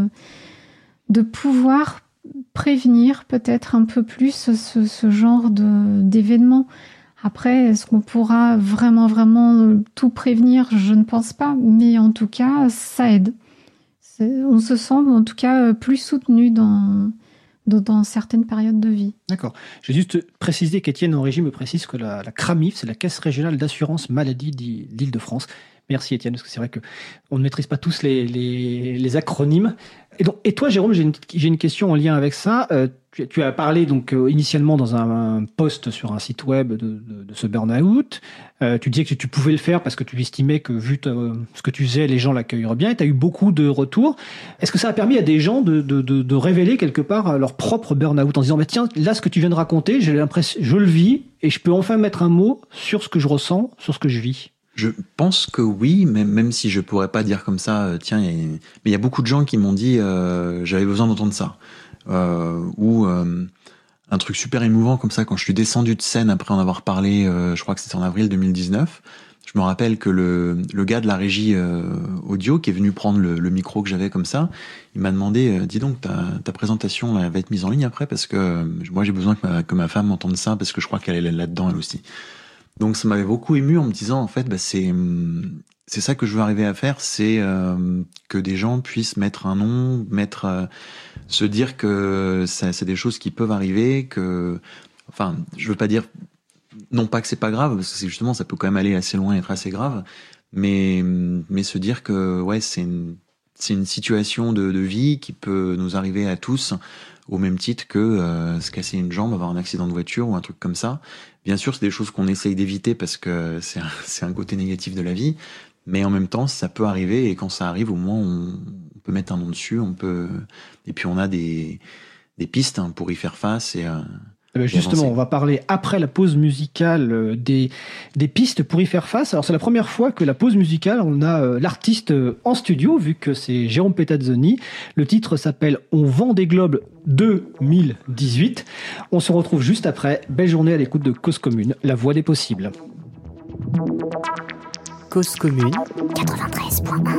[SPEAKER 6] de pouvoir prévenir peut-être un peu plus ce genre d'événements. Après, est-ce qu'on pourra vraiment tout prévenir ? Je ne pense pas, mais en tout cas, ça aide. On se sent en tout cas plus soutenu dans certaines périodes de vie.
[SPEAKER 1] D'accord. Je vais juste préciser qu'Étienne Henrigy me précise que la CRAMIF, c'est la Caisse régionale d'assurance maladie d'Île-de-France. Merci Étienne, parce que c'est vrai qu'on ne maîtrise pas tous les acronymes. Et toi, Jérôme, j'ai une question en lien avec ça. Tu as parlé donc initialement dans un post sur un site web de ce burn-out. Tu disais que tu pouvais le faire parce que tu estimais que vu ce que tu faisais, les gens l'accueilleraient bien. Et tu as eu beaucoup de retours. Est-ce que ça a permis à des gens de révéler quelque part leur propre burn-out en disant tiens, là, ce que tu viens de raconter, j'ai l'impression, je le vis et je peux enfin mettre un mot sur ce que je ressens, sur ce que je vis.
[SPEAKER 5] Je pense que oui, même si je pourrais pas dire comme ça, tiens, mais il y a beaucoup de gens qui m'ont dit j'avais besoin d'entendre ça. Ou un truc super émouvant comme ça, quand je suis descendu de scène après en avoir parlé, je crois que c'était en avril 2019, je me rappelle que le gars de la régie audio qui est venu prendre le micro que j'avais comme ça, il m'a demandé dis donc ta présentation là, va être mise en ligne après parce que moi j'ai besoin que ma femme entende ça parce que je crois qu'elle est là-dedans elle aussi. Donc ça m'avait beaucoup ému en me disant en fait c'est ça que je veux arriver à faire, c'est que des gens puissent mettre un nom, se dire que c'est des choses qui peuvent arriver, enfin je veux pas dire non pas que c'est pas grave parce que c'est justement ça peut quand même aller assez loin et être assez grave, mais se dire que ouais c'est une situation de vie qui peut nous arriver à tous au même titre que se casser une jambe, avoir un accident de voiture ou un truc comme ça. Bien sûr, c'est des choses qu'on essaye d'éviter parce que c'est un côté négatif de la vie, mais en même temps, ça peut arriver et quand ça arrive, au moins, on peut mettre un nom dessus, et puis on a des pistes pour y faire face et
[SPEAKER 1] justement, on va parler après la pause musicale des pistes pour y faire face. Alors c'est la première fois que la pause musicale, on a l'artiste en studio, vu que c'est Jérôme Petazzoni. Le titre s'appelle « On vend des globes 2018 ». On se retrouve juste après. Belle journée à l'écoute de Cause Commune, la voix des possibles.
[SPEAKER 7] Cause Commune
[SPEAKER 4] 93.1.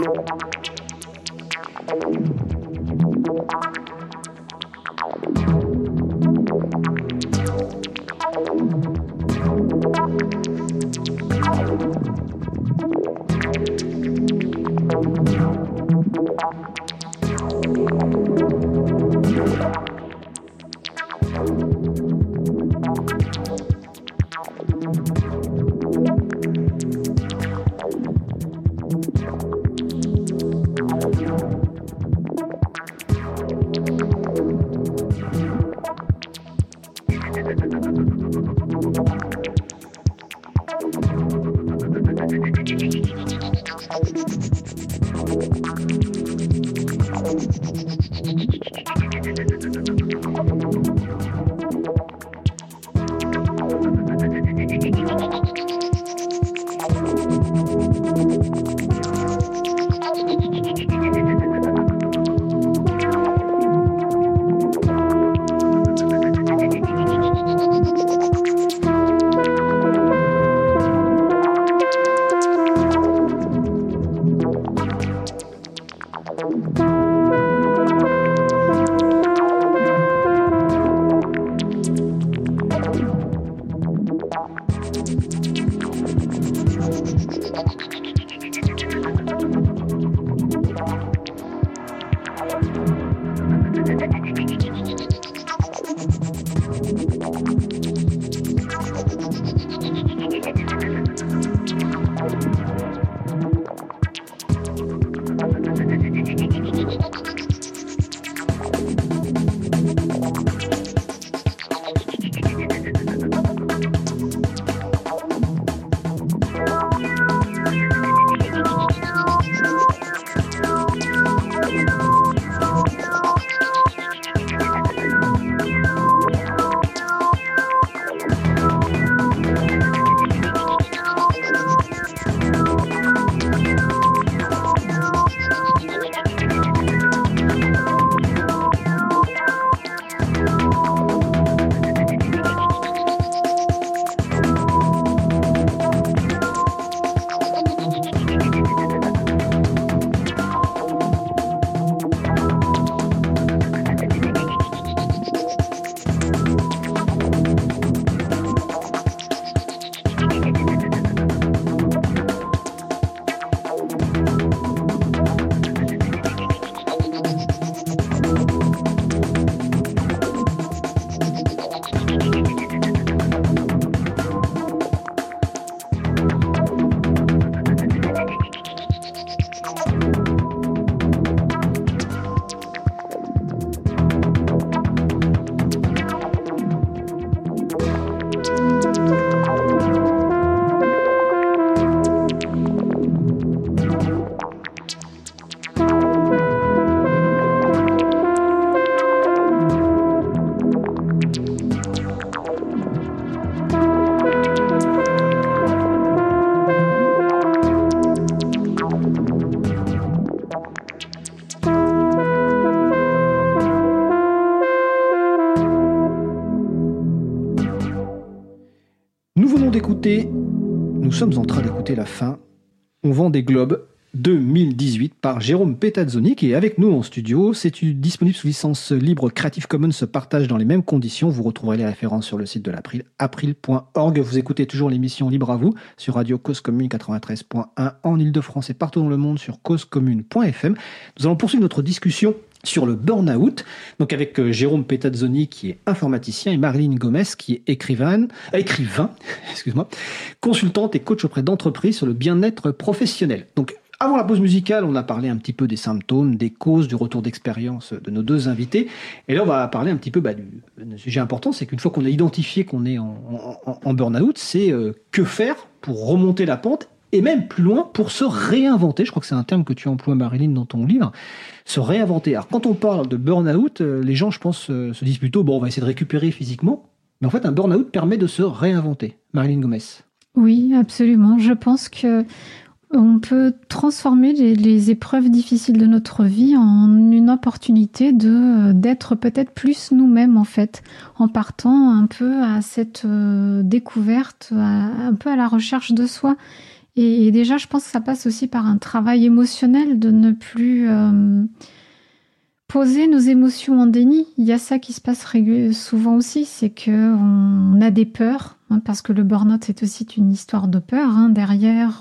[SPEAKER 1] Nous sommes en train d'écouter la fin. On vend des globes 2018 par Jérôme Petazzoni qui est avec nous en studio. C'est disponible sous licence libre Creative Commons, se partage dans les mêmes conditions. Vous retrouverez les références sur le site de l'April, april.org. Vous écoutez toujours l'émission Libre à vous sur Radio Cause Commune 93.1 en Ile-de-France et partout dans le monde sur causecommune.fm. Nous allons poursuivre notre discussion sur le burn-out, donc avec Jérôme Petazzoni qui est informaticien et Marilyn Gomez qui est écrivain, consultante et coach auprès d'entreprises sur le bien-être professionnel. Donc avant la pause musicale, on a parlé un petit peu des symptômes, des causes, du retour d'expérience de nos deux invités. Et là, on va parler un petit peu du sujet important, c'est qu'une fois qu'on a identifié qu'on est en burn-out, c'est que faire pour remonter la pente et même plus loin pour se réinventer. Je crois que c'est un terme que tu emploies, Marilyn, dans ton livre. Se réinventer. Alors, quand on parle de burn-out, les gens, je pense, se disent plutôt, on va essayer de récupérer physiquement. Mais en fait, un burn-out permet de se réinventer. Marilyn Gomez.
[SPEAKER 6] Oui, absolument. Je pense que on peut transformer les épreuves difficiles de notre vie en une opportunité d'être peut-être plus nous-mêmes, en fait, en partant un peu à cette découverte, un peu à la recherche de soi. Et déjà, je pense que ça passe aussi par un travail émotionnel, de ne plus poser nos émotions en déni. Il y a ça qui se passe souvent aussi, c'est qu'on a des peurs, parce que le burn-out, c'est aussi une histoire de peur derrière...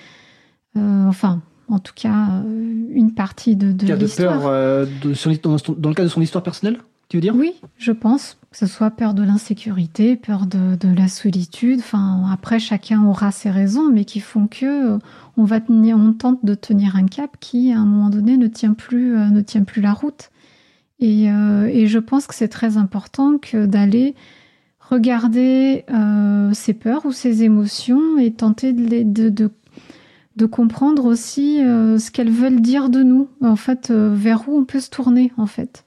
[SPEAKER 6] en tout cas, une partie de l'histoire.
[SPEAKER 1] De peur dans le cas de son histoire personnelle, tu veux dire ?
[SPEAKER 6] Oui, je pense que ce soit peur de l'insécurité, peur de la solitude. Enfin, après, chacun aura ses raisons, mais qui font que on tente de tenir un cap qui, à un moment donné, ne tient plus la route. Et je pense que c'est très important que d'aller regarder ses peurs ou ses émotions et tenter de comprendre aussi ce qu'elles veulent dire de nous, en fait, vers où on peut se tourner, en fait.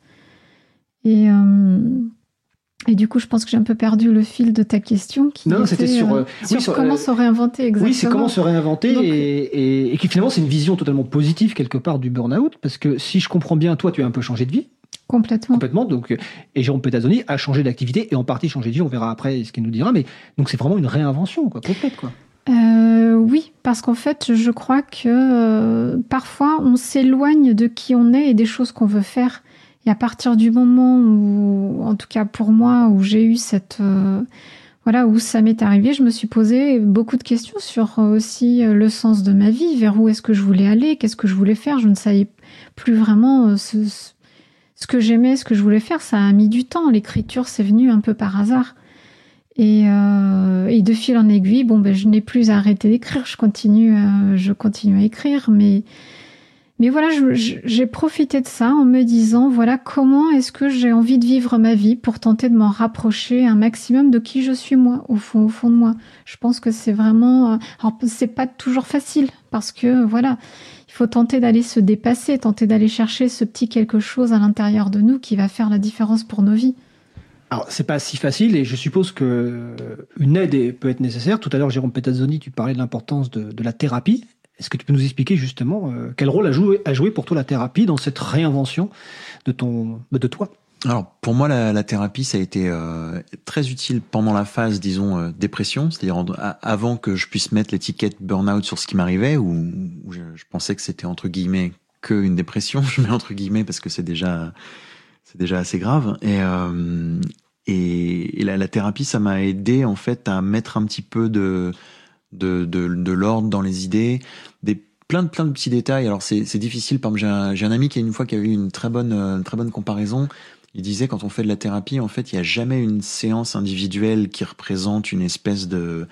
[SPEAKER 6] Et du coup, je pense que j'ai un peu perdu le fil de ta question.
[SPEAKER 1] C'était sur
[SPEAKER 6] comment se réinventer exactement.
[SPEAKER 1] Oui, c'est comment se réinventer. Donc, et qui finalement, c'est une vision totalement positive quelque part du burn-out, parce que si je comprends bien, toi, tu as un peu changé de vie. Complètement. Donc, et Jérôme Petazzoni a changé d'activité et en partie changé de vie. On verra après ce qu'il nous dira. Mais donc, c'est vraiment une réinvention, complète, quoi.
[SPEAKER 6] Oui, parce qu'en fait, je crois que parfois, on s'éloigne de qui on est et des choses qu'on veut faire. Et à partir du moment où, en tout cas pour moi, où j'ai eu où ça m'est arrivé, je me suis posé beaucoup de questions sur aussi le sens de ma vie, vers où est-ce que je voulais aller, qu'est-ce que je voulais faire. Je ne savais plus vraiment ce que j'aimais, ce que je voulais faire. Ça a mis du temps. L'écriture, c'est venu un peu par hasard. Et de fil en aiguille, je n'ai plus arrêté d'écrire. Je continue à écrire, mais voilà, j'ai profité de ça en me disant, voilà, comment est-ce que j'ai envie de vivre ma vie pour tenter de m'en rapprocher un maximum de qui je suis moi, au fond de moi. Je pense que c'est vraiment... Alors, c'est pas toujours facile, parce que, voilà, il faut tenter d'aller se dépasser, tenter d'aller chercher ce petit quelque chose à l'intérieur de nous qui va faire la différence pour nos vies.
[SPEAKER 1] Alors, c'est pas si facile et je suppose qu'une aide peut être nécessaire. Tout à l'heure, Jérôme Petazzoni, tu parlais de l'importance de la thérapie. Est-ce que tu peux nous expliquer justement quel rôle a joué pour toi la thérapie dans cette réinvention de toi ?
[SPEAKER 5] Alors, pour moi, la thérapie, ça a été très utile pendant la phase, disons, dépression, c'est-à-dire avant que je puisse mettre l'étiquette burn-out sur ce qui m'arrivait, où je pensais que c'était entre guillemets qu'une dépression. Je mets entre guillemets parce que c'est déjà assez grave. Et la thérapie, ça m'a aidé en fait à mettre un petit peu de l'ordre dans les idées, plein de petits détails. Alors c'est difficile. Par exemple, j'ai un ami qui une fois qui avait eu une très bonne comparaison. Il disait, quand on fait de la thérapie, en fait, il y a jamais une séance individuelle qui représente une espèce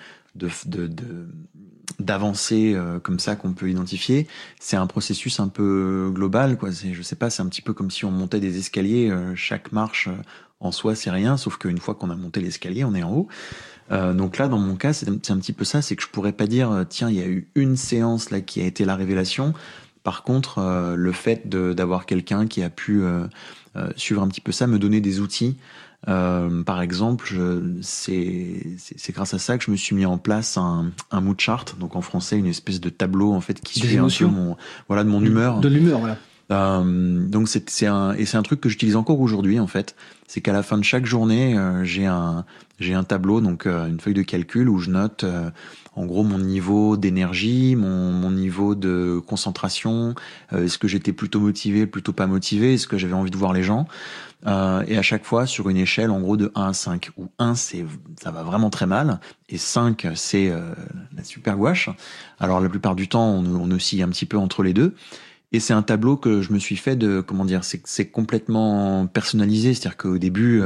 [SPEAKER 5] d'avancée comme ça qu'on peut identifier. C'est un processus un peu global, quoi. Je sais pas, c'est un petit peu comme si on montait des escaliers. Chaque marche en soi, c'est rien, sauf qu'une fois qu'on a monté l'escalier, on est en haut. Donc là, dans mon cas, c'est un petit peu ça, c'est que je pourrais pas dire, tiens, il y a eu une séance là qui a été la révélation. Par contre, le fait d'avoir quelqu'un qui a pu suivre un petit peu ça, me donner des outils. Par exemple, c'est grâce à ça que je me suis mis en place un mood chart, donc en français une espèce de tableau en fait qui suit un peu de mon humeur.
[SPEAKER 1] De l'humeur, voilà.
[SPEAKER 5] Donc c'est un truc que j'utilise encore aujourd'hui en fait. C'est qu'à la fin de chaque journée, j'ai un tableau, donc une feuille de calcul où je note en gros mon niveau d'énergie, mon niveau de concentration, est-ce que j'étais plutôt motivé, plutôt pas motivé, est-ce que j'avais envie de voir les gens, et à chaque fois sur une échelle en gros de 1 à 5, où 1 ça va vraiment très mal et 5 c'est la super gouache. Alors la plupart du temps on oscille un petit peu entre les deux. Et c'est un tableau que je me suis fait c'est complètement personnalisé, c'est-à-dire qu'au début,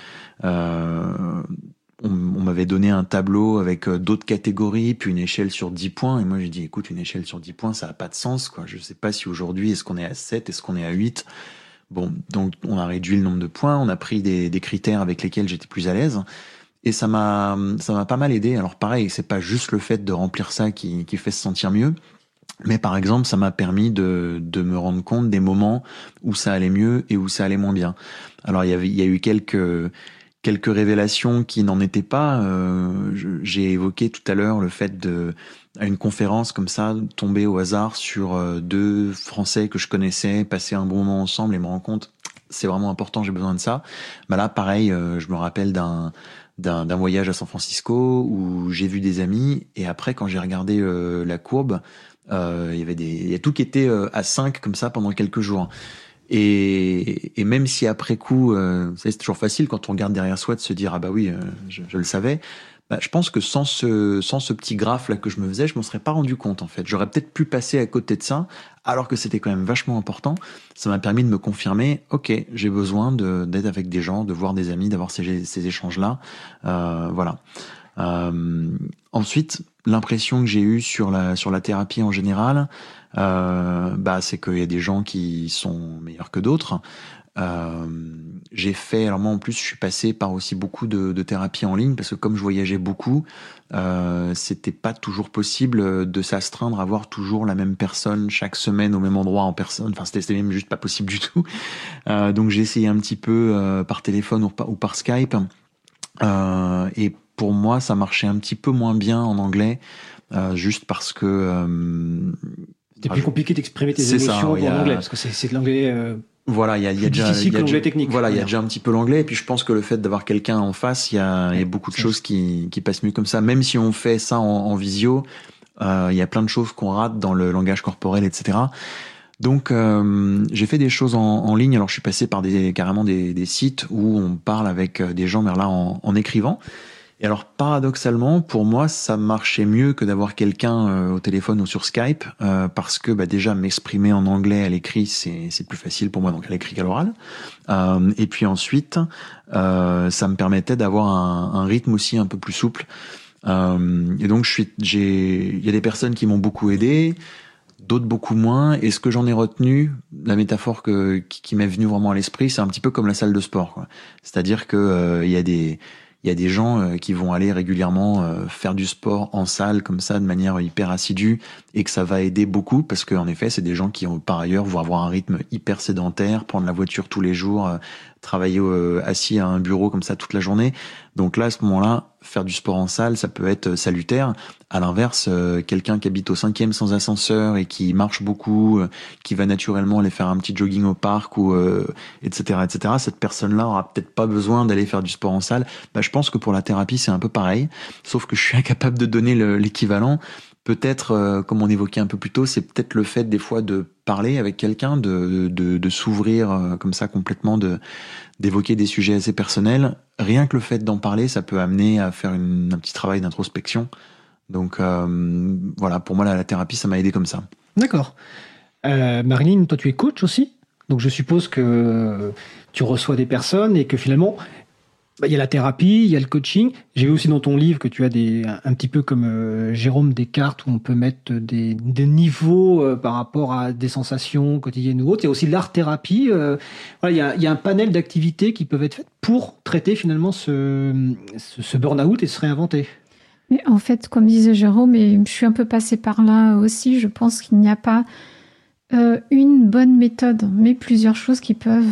[SPEAKER 5] on m'avait donné un tableau avec d'autres catégories, puis une échelle sur 10 points, et moi j'ai dit, écoute, une échelle sur 10 points, ça n'a pas de sens, quoi. Je sais pas si aujourd'hui, est-ce qu'on est à 7, est-ce qu'on est à 8? Bon, donc on a réduit le nombre de points, on a pris des critères avec lesquels j'étais plus à l'aise, et ça m'a pas mal aidé. Alors pareil, c'est pas juste le fait de remplir ça qui fait se sentir mieux, mais par exemple, ça m'a permis de me rendre compte des moments où ça allait mieux et où ça allait moins bien. Alors il y a eu quelques révélations qui n'en étaient pas. J'ai évoqué tout à l'heure le fait à une conférence comme ça, tomber au hasard sur 2 Français que je connaissais, passer un bon moment ensemble et me rendre compte, c'est vraiment important, j'ai besoin de ça. Bah là, pareil, je me rappelle d'un voyage à San Francisco où j'ai vu des amis, et après quand j'ai regardé la courbe, il y a tout qui était à 5 comme ça pendant quelques jours. Et même si après coup, c'est toujours facile quand on regarde derrière soi de se dire ah bah oui, je le savais. Bah, je pense que sans ce petit graphe là que je me faisais, je m'en serais pas rendu compte en fait. J'aurais peut-être pu passer à côté de ça, alors que c'était quand même vachement important. Ça m'a permis de me confirmer, ok, j'ai besoin d'être avec des gens, de voir des amis, d'avoir ces échanges là, voilà. Ensuite, l'impression que j'ai eue sur la thérapie en général, c'est qu'il y a des gens qui sont meilleurs que d'autres. J'ai fait, alors moi en plus je suis passé par aussi beaucoup de thérapies en ligne, parce que comme je voyageais beaucoup, c'était pas toujours possible de s'astreindre à voir toujours la même personne chaque semaine au même endroit en personne. Enfin c'était même juste pas possible du tout. Donc j'ai essayé un petit peu par téléphone ou par Skype, et pour moi ça marchait un petit peu moins bien en anglais, juste parce que
[SPEAKER 1] c'était plus compliqué d'exprimer tes émotions en anglais, parce que c'est de l'anglais
[SPEAKER 5] voilà, il y a déjà
[SPEAKER 1] l'anglais technique.
[SPEAKER 5] Voilà, il y a déjà un petit peu l'anglais, et puis je pense que le fait d'avoir quelqu'un en face, il y a beaucoup de choses qui passent mieux comme ça. Même si on fait ça en visio, il y a plein de choses qu'on rate dans le langage corporel, etc. Donc j'ai fait des choses en ligne. Alors je suis passé par carrément des sites où on parle avec des gens, mais là en écrivant. Et alors paradoxalement, pour moi, ça marchait mieux que d'avoir quelqu'un au téléphone ou sur Skype, parce que déjà m'exprimer en anglais à l'écrit, c'est plus facile pour moi, donc à l'écrit qu'à l'oral. Et puis ensuite, ça me permettait d'avoir un rythme aussi un peu plus souple. Et donc il y a des personnes qui m'ont beaucoup aidé, d'autres beaucoup moins. Et ce que j'en ai retenu, la métaphore qui m'est venue vraiment à l'esprit, c'est un petit peu comme la salle de sport, quoi. C'est-à-dire que il y a des gens qui vont aller régulièrement faire du sport en salle comme ça de manière hyper assidue, et que ça va aider beaucoup, parce qu'en effet c'est des gens qui par ailleurs vont avoir un rythme hyper sédentaire, prendre la voiture tous les jours, travailler assis à un bureau comme ça toute la journée. Donc là, à ce moment-là, faire du sport en salle, ça peut être salutaire. À l'inverse, quelqu'un qui habite au 5e sans ascenseur et qui marche beaucoup, qui va naturellement aller faire un petit jogging au parc ou etc., cette personne-là aura peut-être pas besoin d'aller faire du sport en salle. Je pense que pour la thérapie, c'est un peu pareil, sauf que je suis incapable de donner l'équivalent. Peut-être, comme on évoquait un peu plus tôt, c'est peut-être le fait des fois de parler avec quelqu'un, de s'ouvrir comme ça complètement, d'évoquer des sujets assez personnels. Rien que le fait d'en parler, ça peut amener à faire un petit travail d'introspection. Donc voilà, pour moi la thérapie, ça m'a aidé comme ça.
[SPEAKER 1] D'accord. Marilyn, toi tu es coach aussi, donc je suppose que tu reçois des personnes et que finalement il y a la thérapie, il y a le coaching. J'ai vu aussi dans ton livre que tu as un petit peu comme Jérôme, des cartes où on peut mettre des niveaux par rapport à des sensations quotidiennes ou autres. Il y a aussi l'art-thérapie. Voilà, il y a un panel d'activités qui peuvent être faites pour traiter finalement ce burn-out et se réinventer.
[SPEAKER 6] Mais en fait, comme disait Jérôme, et je suis un peu passée par là aussi, je pense qu'il n'y a pas une bonne méthode, mais plusieurs choses qui peuvent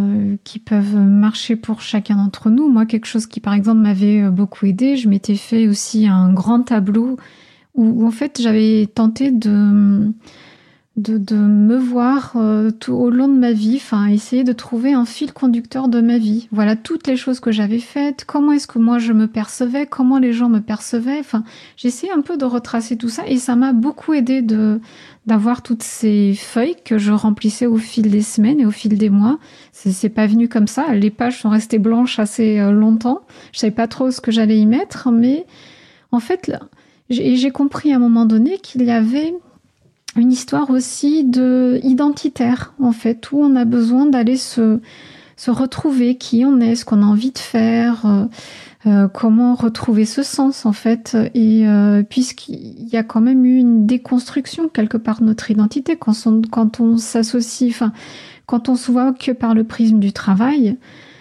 [SPEAKER 6] marcher pour chacun d'entre nous. Moi, quelque chose qui, par exemple, m'avait beaucoup aidé, je m'étais fait aussi un grand tableau où en fait, j'avais tenté de me voir tout au long de ma vie, enfin essayer de trouver un fil conducteur de ma vie. Voilà toutes les choses que j'avais faites, comment est-ce que moi je me percevais, comment les gens me percevaient. Enfin, j'essayais un peu de retracer tout ça et ça m'a beaucoup aidé d'avoir toutes ces feuilles que je remplissais au fil des semaines et au fil des mois. C'est pas venu comme ça. Les pages sont restées blanches assez longtemps. Je savais pas trop ce que j'allais y mettre, mais en fait, j'ai compris à un moment donné qu'il y avait une histoire aussi identitaire, en fait, où on a besoin d'aller se retrouver qui on est, ce qu'on a envie de faire, comment retrouver ce sens, en fait. Et puisqu'il y a quand même eu une déconstruction, quelque part, de notre identité, quand on s'associe, enfin, quand on se voit que par le prisme du travail,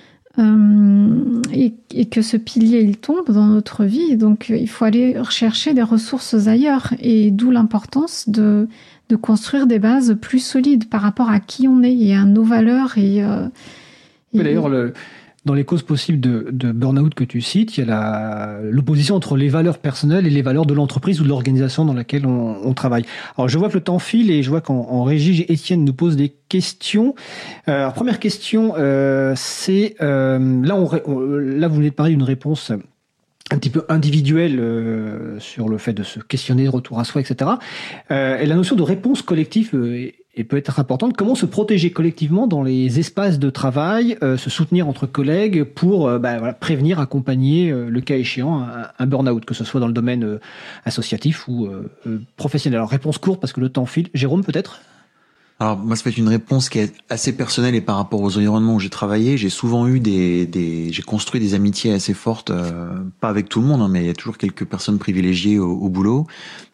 [SPEAKER 6] et que ce pilier il tombe dans notre vie, donc il faut aller rechercher des ressources ailleurs, et d'où l'importance de construire des bases plus solides par rapport à qui on est et à nos valeurs. Oui,
[SPEAKER 1] d'ailleurs, dans les causes possibles de burn-out que tu cites, il y a l'opposition entre les valeurs personnelles et les valeurs de l'entreprise ou de l'organisation dans laquelle on travaille. Alors, je vois que le temps file et je vois qu'en régie, Étienne nous pose des questions. Alors, première question, c'est... là, vous venez de parler d'une réponse un petit peu individuelle sur le fait de se questionner, retour à soi, etc. Et la notion de réponse collective et peut être importante. Comment se protéger collectivement dans les espaces de travail, se soutenir entre collègues pour prévenir, accompagner, le cas échéant, un burn-out, que ce soit dans le domaine associatif ou professionnel. Alors, réponse courte parce que le temps file. Jérôme, peut-être ?
[SPEAKER 5] Alors, moi, ça fait une réponse qui est assez personnelle et par rapport aux environnements où j'ai travaillé, j'ai souvent eu j'ai construit des amitiés assez fortes, pas avec tout le monde, hein, mais il y a toujours quelques personnes privilégiées au boulot.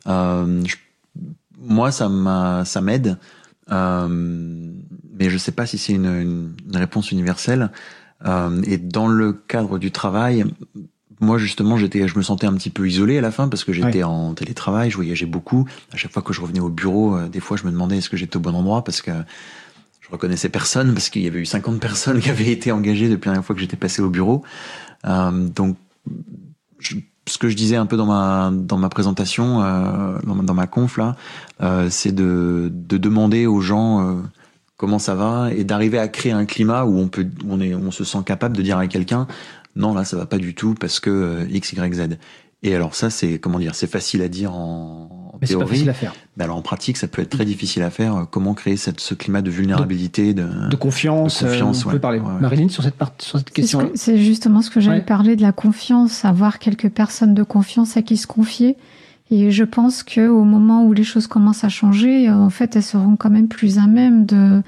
[SPEAKER 5] Moi, ça m'aide. Mais je sais pas si c'est une réponse universelle. Et dans le cadre du travail, moi justement, je me sentais un petit peu isolé à la fin parce que j'étais en télétravail, je voyageais beaucoup. À chaque fois que je revenais au bureau, des fois, je me demandais est-ce que j'étais au bon endroit parce que je reconnaissais personne parce qu'il y avait eu 50 personnes qui avaient été engagées depuis la dernière fois que j'étais passé au bureau. Donc, ce que je disais un peu dans ma présentation, dans ma conf là, c'est de demander aux gens comment ça va et d'arriver à créer un climat où on se sent capable de dire à quelqu'un non là ça va pas du tout parce que X Y Z. Et alors ça c'est c'est facile à dire en
[SPEAKER 1] mais
[SPEAKER 5] théorie.
[SPEAKER 1] C'est pas facile à faire.
[SPEAKER 5] Mais alors en pratique ça peut être très difficile à faire. Comment créer ce climat de vulnérabilité, de confiance.
[SPEAKER 1] On peut parler. Marilyn sur cette question.
[SPEAKER 6] C'est justement ce que j'allais parler de la confiance, avoir quelques personnes de confiance à qui se confier. Et je pense que au moment où les choses commencent à changer, en fait, elles seront quand même plus à même de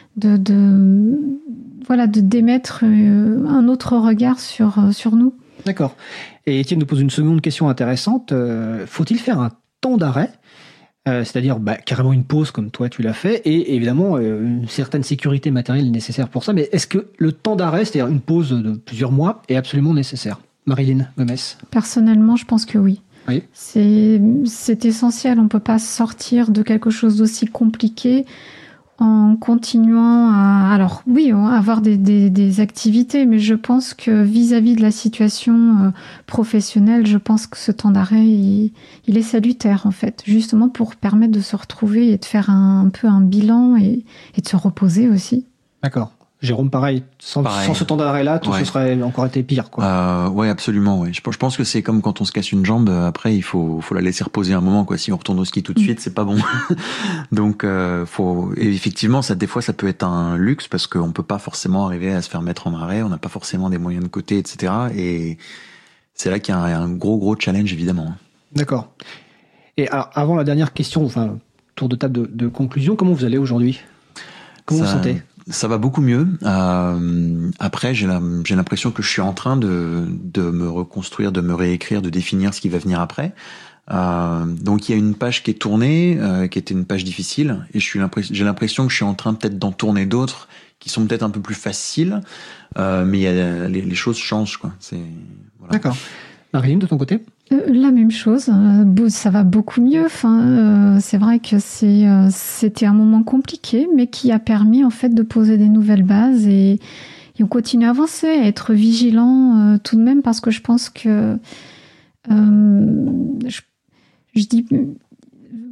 [SPEAKER 6] d'émettre un autre regard sur nous.
[SPEAKER 1] D'accord. Et Étienne nous pose une seconde question intéressante. Faut-il faire un temps d'arrêt, c'est-à-dire carrément une pause comme toi tu l'as fait, et évidemment une certaine sécurité matérielle est nécessaire pour ça, mais est-ce que le temps d'arrêt, c'est-à-dire une pause de plusieurs mois, est absolument nécessaire ? Marilyn Gomes. Personnellement, je pense que oui. Oui. C'est essentiel, on ne peut pas sortir de quelque chose d'aussi compliqué en continuant à avoir des activités, mais je pense que vis-à-vis de la situation professionnelle, je pense que ce temps d'arrêt, il est salutaire en fait, justement pour permettre de se retrouver et de faire un peu un bilan et de se reposer aussi. D'accord. Jérôme, pareil, sans ce temps d'arrêt-là, tout ce serait encore été pire, quoi.
[SPEAKER 5] Ouais, absolument, ouais. Je pense que c'est comme quand on se casse une jambe, après, il faut la laisser reposer un moment, quoi. Si on retourne au ski tout de suite, c'est pas bon. Donc, et effectivement, des fois, ça peut être un luxe parce qu'on peut pas forcément arriver à se faire mettre en arrêt, on n'a pas forcément des moyens de côté, etc. Et c'est là qu'il y a un gros challenge, évidemment.
[SPEAKER 1] D'accord. Et alors, avant la dernière question, enfin, tour de table de conclusion, comment vous allez aujourd'hui? Comment vous vous sentez?
[SPEAKER 5] Ça va beaucoup mieux. Après, j'ai l'impression que je suis en train de me reconstruire, de me réécrire, de définir ce qui va venir après. Donc il y a une page qui est tournée, qui était une page difficile, et j'ai l'impression que je suis en train peut-être d'en tourner d'autres qui sont peut-être un peu plus faciles, mais les choses changent, quoi. Voilà.
[SPEAKER 1] D'accord. Marilyn, de ton côté?
[SPEAKER 6] La même chose, ça va beaucoup mieux. C'est vrai que c'était un moment compliqué, mais qui a permis en fait de poser des nouvelles bases et on continue à avancer, à être vigilant tout de même, parce que je pense que je dis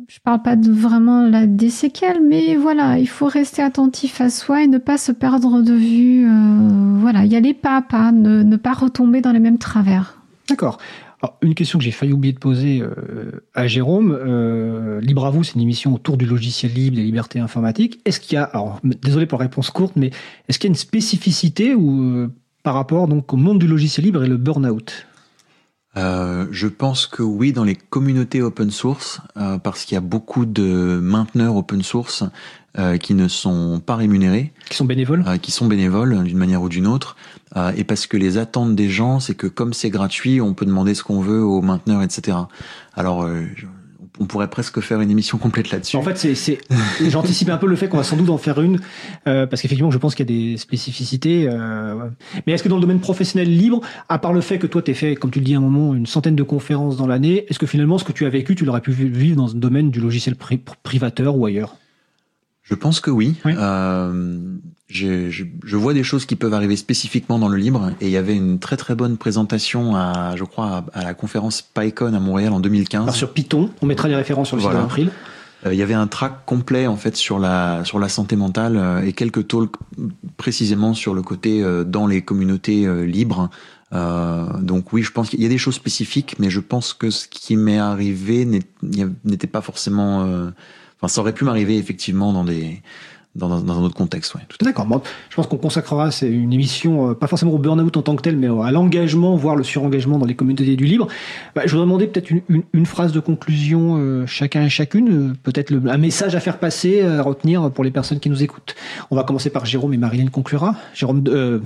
[SPEAKER 6] je parle pas vraiment des séquelles, mais voilà, il faut rester attentif à soi et ne pas se perdre de vue. Voilà, y aller pas à pas, ne pas retomber dans les mêmes travers.
[SPEAKER 1] D'accord. Alors, une question que j'ai failli oublier de poser à Jérôme. Libre à vous, c'est une émission autour du logiciel libre, des libertés informatiques. Est-ce qu'il y a, alors désolé pour la réponse courte, mais est-ce qu'il y a une spécificité par rapport donc au monde du logiciel libre et le burn-out?
[SPEAKER 5] Je pense que oui, dans les communautés open source, parce qu'il y a beaucoup de mainteneurs open source qui ne sont pas rémunérés.
[SPEAKER 1] Qui sont bénévoles
[SPEAKER 5] d'une manière ou d'une autre. Et parce que les attentes des gens, c'est que comme c'est gratuit, on peut demander ce qu'on veut aux mainteneurs, etc. Alors, on pourrait presque faire une émission complète là-dessus.
[SPEAKER 1] En fait, j'anticipe un peu le fait qu'on va sans doute en faire une, parce qu'effectivement, je pense qu'il y a des spécificités. Mais est-ce que dans le domaine professionnel libre, à part le fait que toi, tu as fait, comme tu le dis à un moment, une centaine de conférences dans l'année, est-ce que finalement, ce que tu as vécu, tu l'aurais pu vivre dans le domaine du logiciel privateur ou ailleurs?
[SPEAKER 5] Je pense que oui.
[SPEAKER 1] Oui.
[SPEAKER 5] Je vois des choses qui peuvent arriver spécifiquement dans le libre, et il y avait une très très bonne présentation à la conférence PyCon à Montréal en 2015.
[SPEAKER 1] Alors sur Python, on mettra les références sur le site d'April.
[SPEAKER 5] Il y avait un track complet en fait sur la santé mentale et quelques talks précisément sur le côté dans les communautés libres. Donc oui, je pense qu'il y a des choses spécifiques, mais je pense que ce qui m'est arrivé n'était pas forcément. Enfin, ça aurait pu m'arriver effectivement dans un autre contexte, ouais.
[SPEAKER 1] D'accord. Bon, je pense qu'on consacrera une émission, pas forcément au burn-out en tant que tel, mais à l'engagement, voire le surengagement dans les communautés du libre. Je voudrais demander peut-être une phrase de conclusion, chacun et chacune, peut-être un message à faire passer, à retenir pour les personnes qui nous écoutent. On va commencer par Jérôme et Marilyn conclura. Jérôme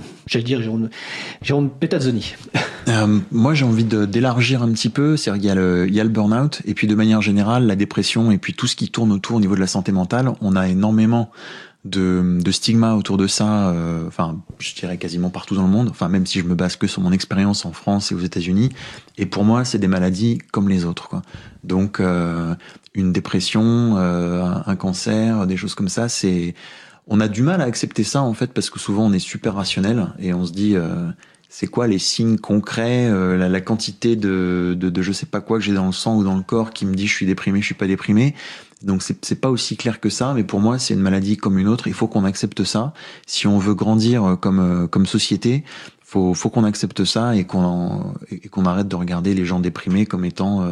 [SPEAKER 1] Petazzoni.
[SPEAKER 5] Moi, j'ai envie d'élargir un petit peu. C'est-à-dire qu'il y a le burn-out, et puis de manière générale, la dépression, et puis tout ce qui tourne autour au niveau de la santé mentale. On a énormément de stigma autour de ça, enfin, je dirais quasiment partout dans le monde, enfin, même si je me base que sur mon expérience en France et aux États-Unis. Et pour moi, c'est des maladies comme les autres, quoi. Donc, une dépression, un cancer, des choses comme ça, on a du mal à accepter ça, en fait, parce que souvent, on est super rationnel et on se dit, c'est quoi les signes concrets, la quantité de je sais pas quoi que j'ai dans le sang ou dans le corps qui me dit je suis déprimé, je suis pas déprimé. Donc c'est pas aussi clair que ça, mais pour moi c'est une maladie comme une autre. Il faut qu'on accepte ça. Si on veut grandir comme société, faut qu'on accepte ça et qu'on arrête de regarder les gens déprimés comme étant,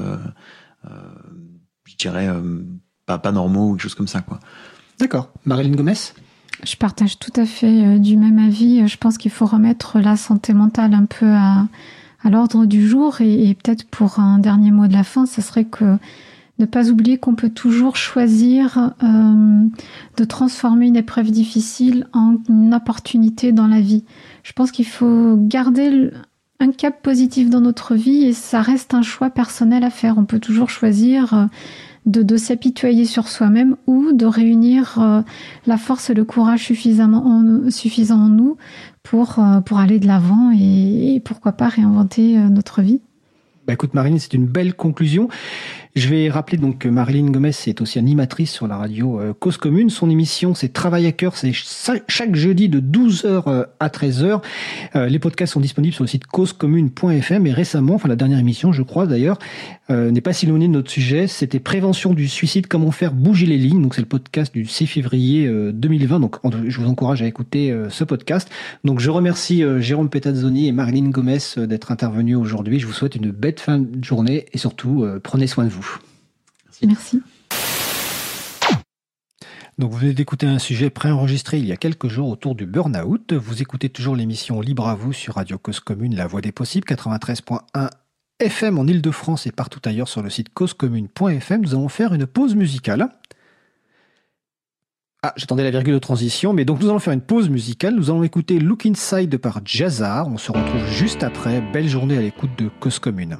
[SPEAKER 5] je dirais, pas normaux ou quelque chose comme ça, quoi.
[SPEAKER 1] D'accord. Marilyn Gomez.
[SPEAKER 6] Je partage tout à fait du même avis. Je pense qu'il faut remettre la santé mentale un peu à l'ordre du jour. Et peut-être pour un dernier mot de la fin, ce serait que ne pas oublier qu'on peut toujours choisir de transformer une épreuve difficile en une opportunité dans la vie. Je pense qu'il faut garder un cap positif dans notre vie et ça reste un choix personnel à faire. On peut toujours choisir de s'apitoyer sur soi-même ou de réunir la force et le courage suffisant en nous pour aller de l'avant et pourquoi pas réinventer notre vie.
[SPEAKER 1] Écoute Marilyn, c'est une belle conclusion. Je vais rappeler donc que Marilyn Gomez est aussi animatrice sur la radio Cause Commune. Son émission, c'est Travail à cœur, c'est chaque jeudi de 12h à 13h. Les podcasts sont disponibles sur le site causecommune.fm et récemment, enfin la dernière émission, je crois d'ailleurs, n'est pas si éloignée de notre sujet. C'était Prévention du suicide, comment faire bouger les lignes. Donc c'est le podcast du 6 février 2020. Donc je vous encourage à écouter ce podcast. Donc je remercie Jérôme Petazzoni et Marilyn Gomez d'être intervenus aujourd'hui. Je vous souhaite une belle fin de journée et surtout prenez soin de vous.
[SPEAKER 6] Merci.
[SPEAKER 1] Donc vous venez d'écouter un sujet préenregistré il y a quelques jours autour du burn-out. Vous écoutez toujours l'émission Libre à vous sur Radio Cause Commune, la voix des possibles, 93.1 FM en Ile-de-France et partout ailleurs sur le site causecommune.fm. Nous allons faire une pause musicale. J'attendais la virgule de transition, mais donc nous allons faire une pause musicale. Nous allons écouter Look Inside par Jazzar. On se retrouve juste après. Belle journée à l'écoute de Cause Commune.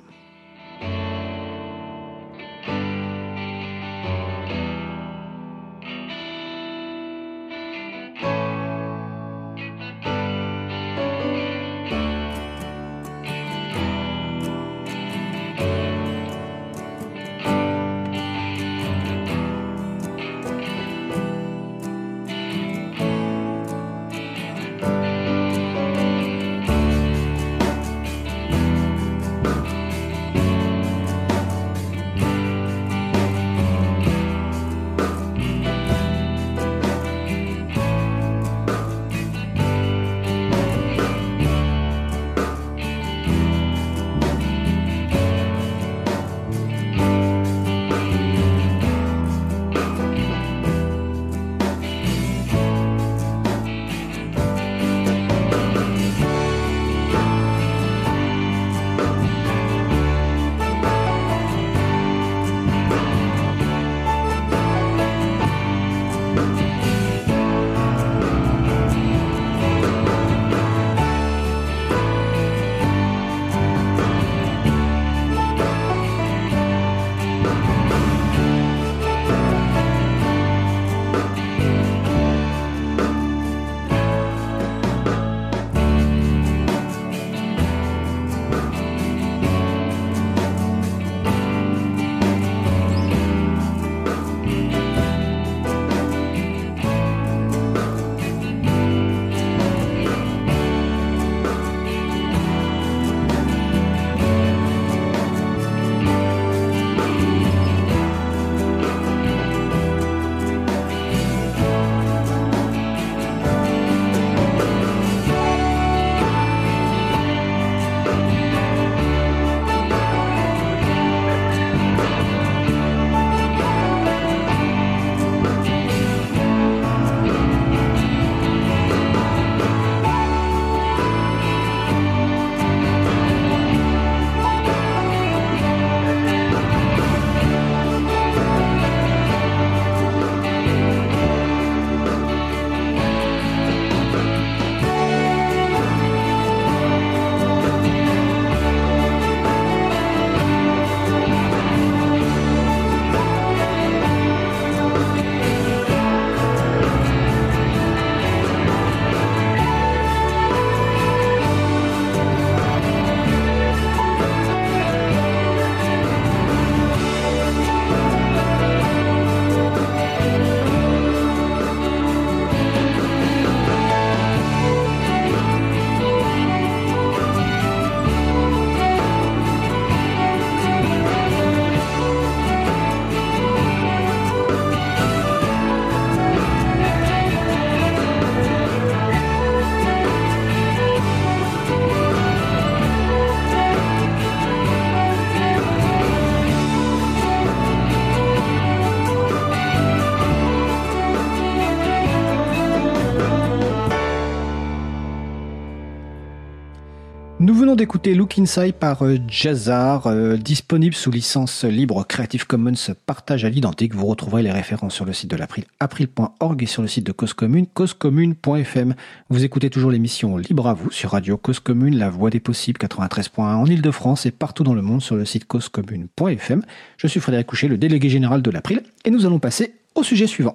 [SPEAKER 1] Nous venons d'écouter Look Inside par Jazzar, disponible sous licence libre Creative Commons partage à l'identique. Vous retrouverez les références sur le site de l'April, april.org, et sur le site de Cause Commune, causecommune.fm. Vous écoutez toujours l'émission Libre à vous sur Radio Cause Commune, la voix des possibles, 93.1 en Ile-de-France et partout dans le monde sur le site causecommune.fm. Je suis Frédéric Couchet, le délégué général de l'April, et nous allons passer au sujet suivant.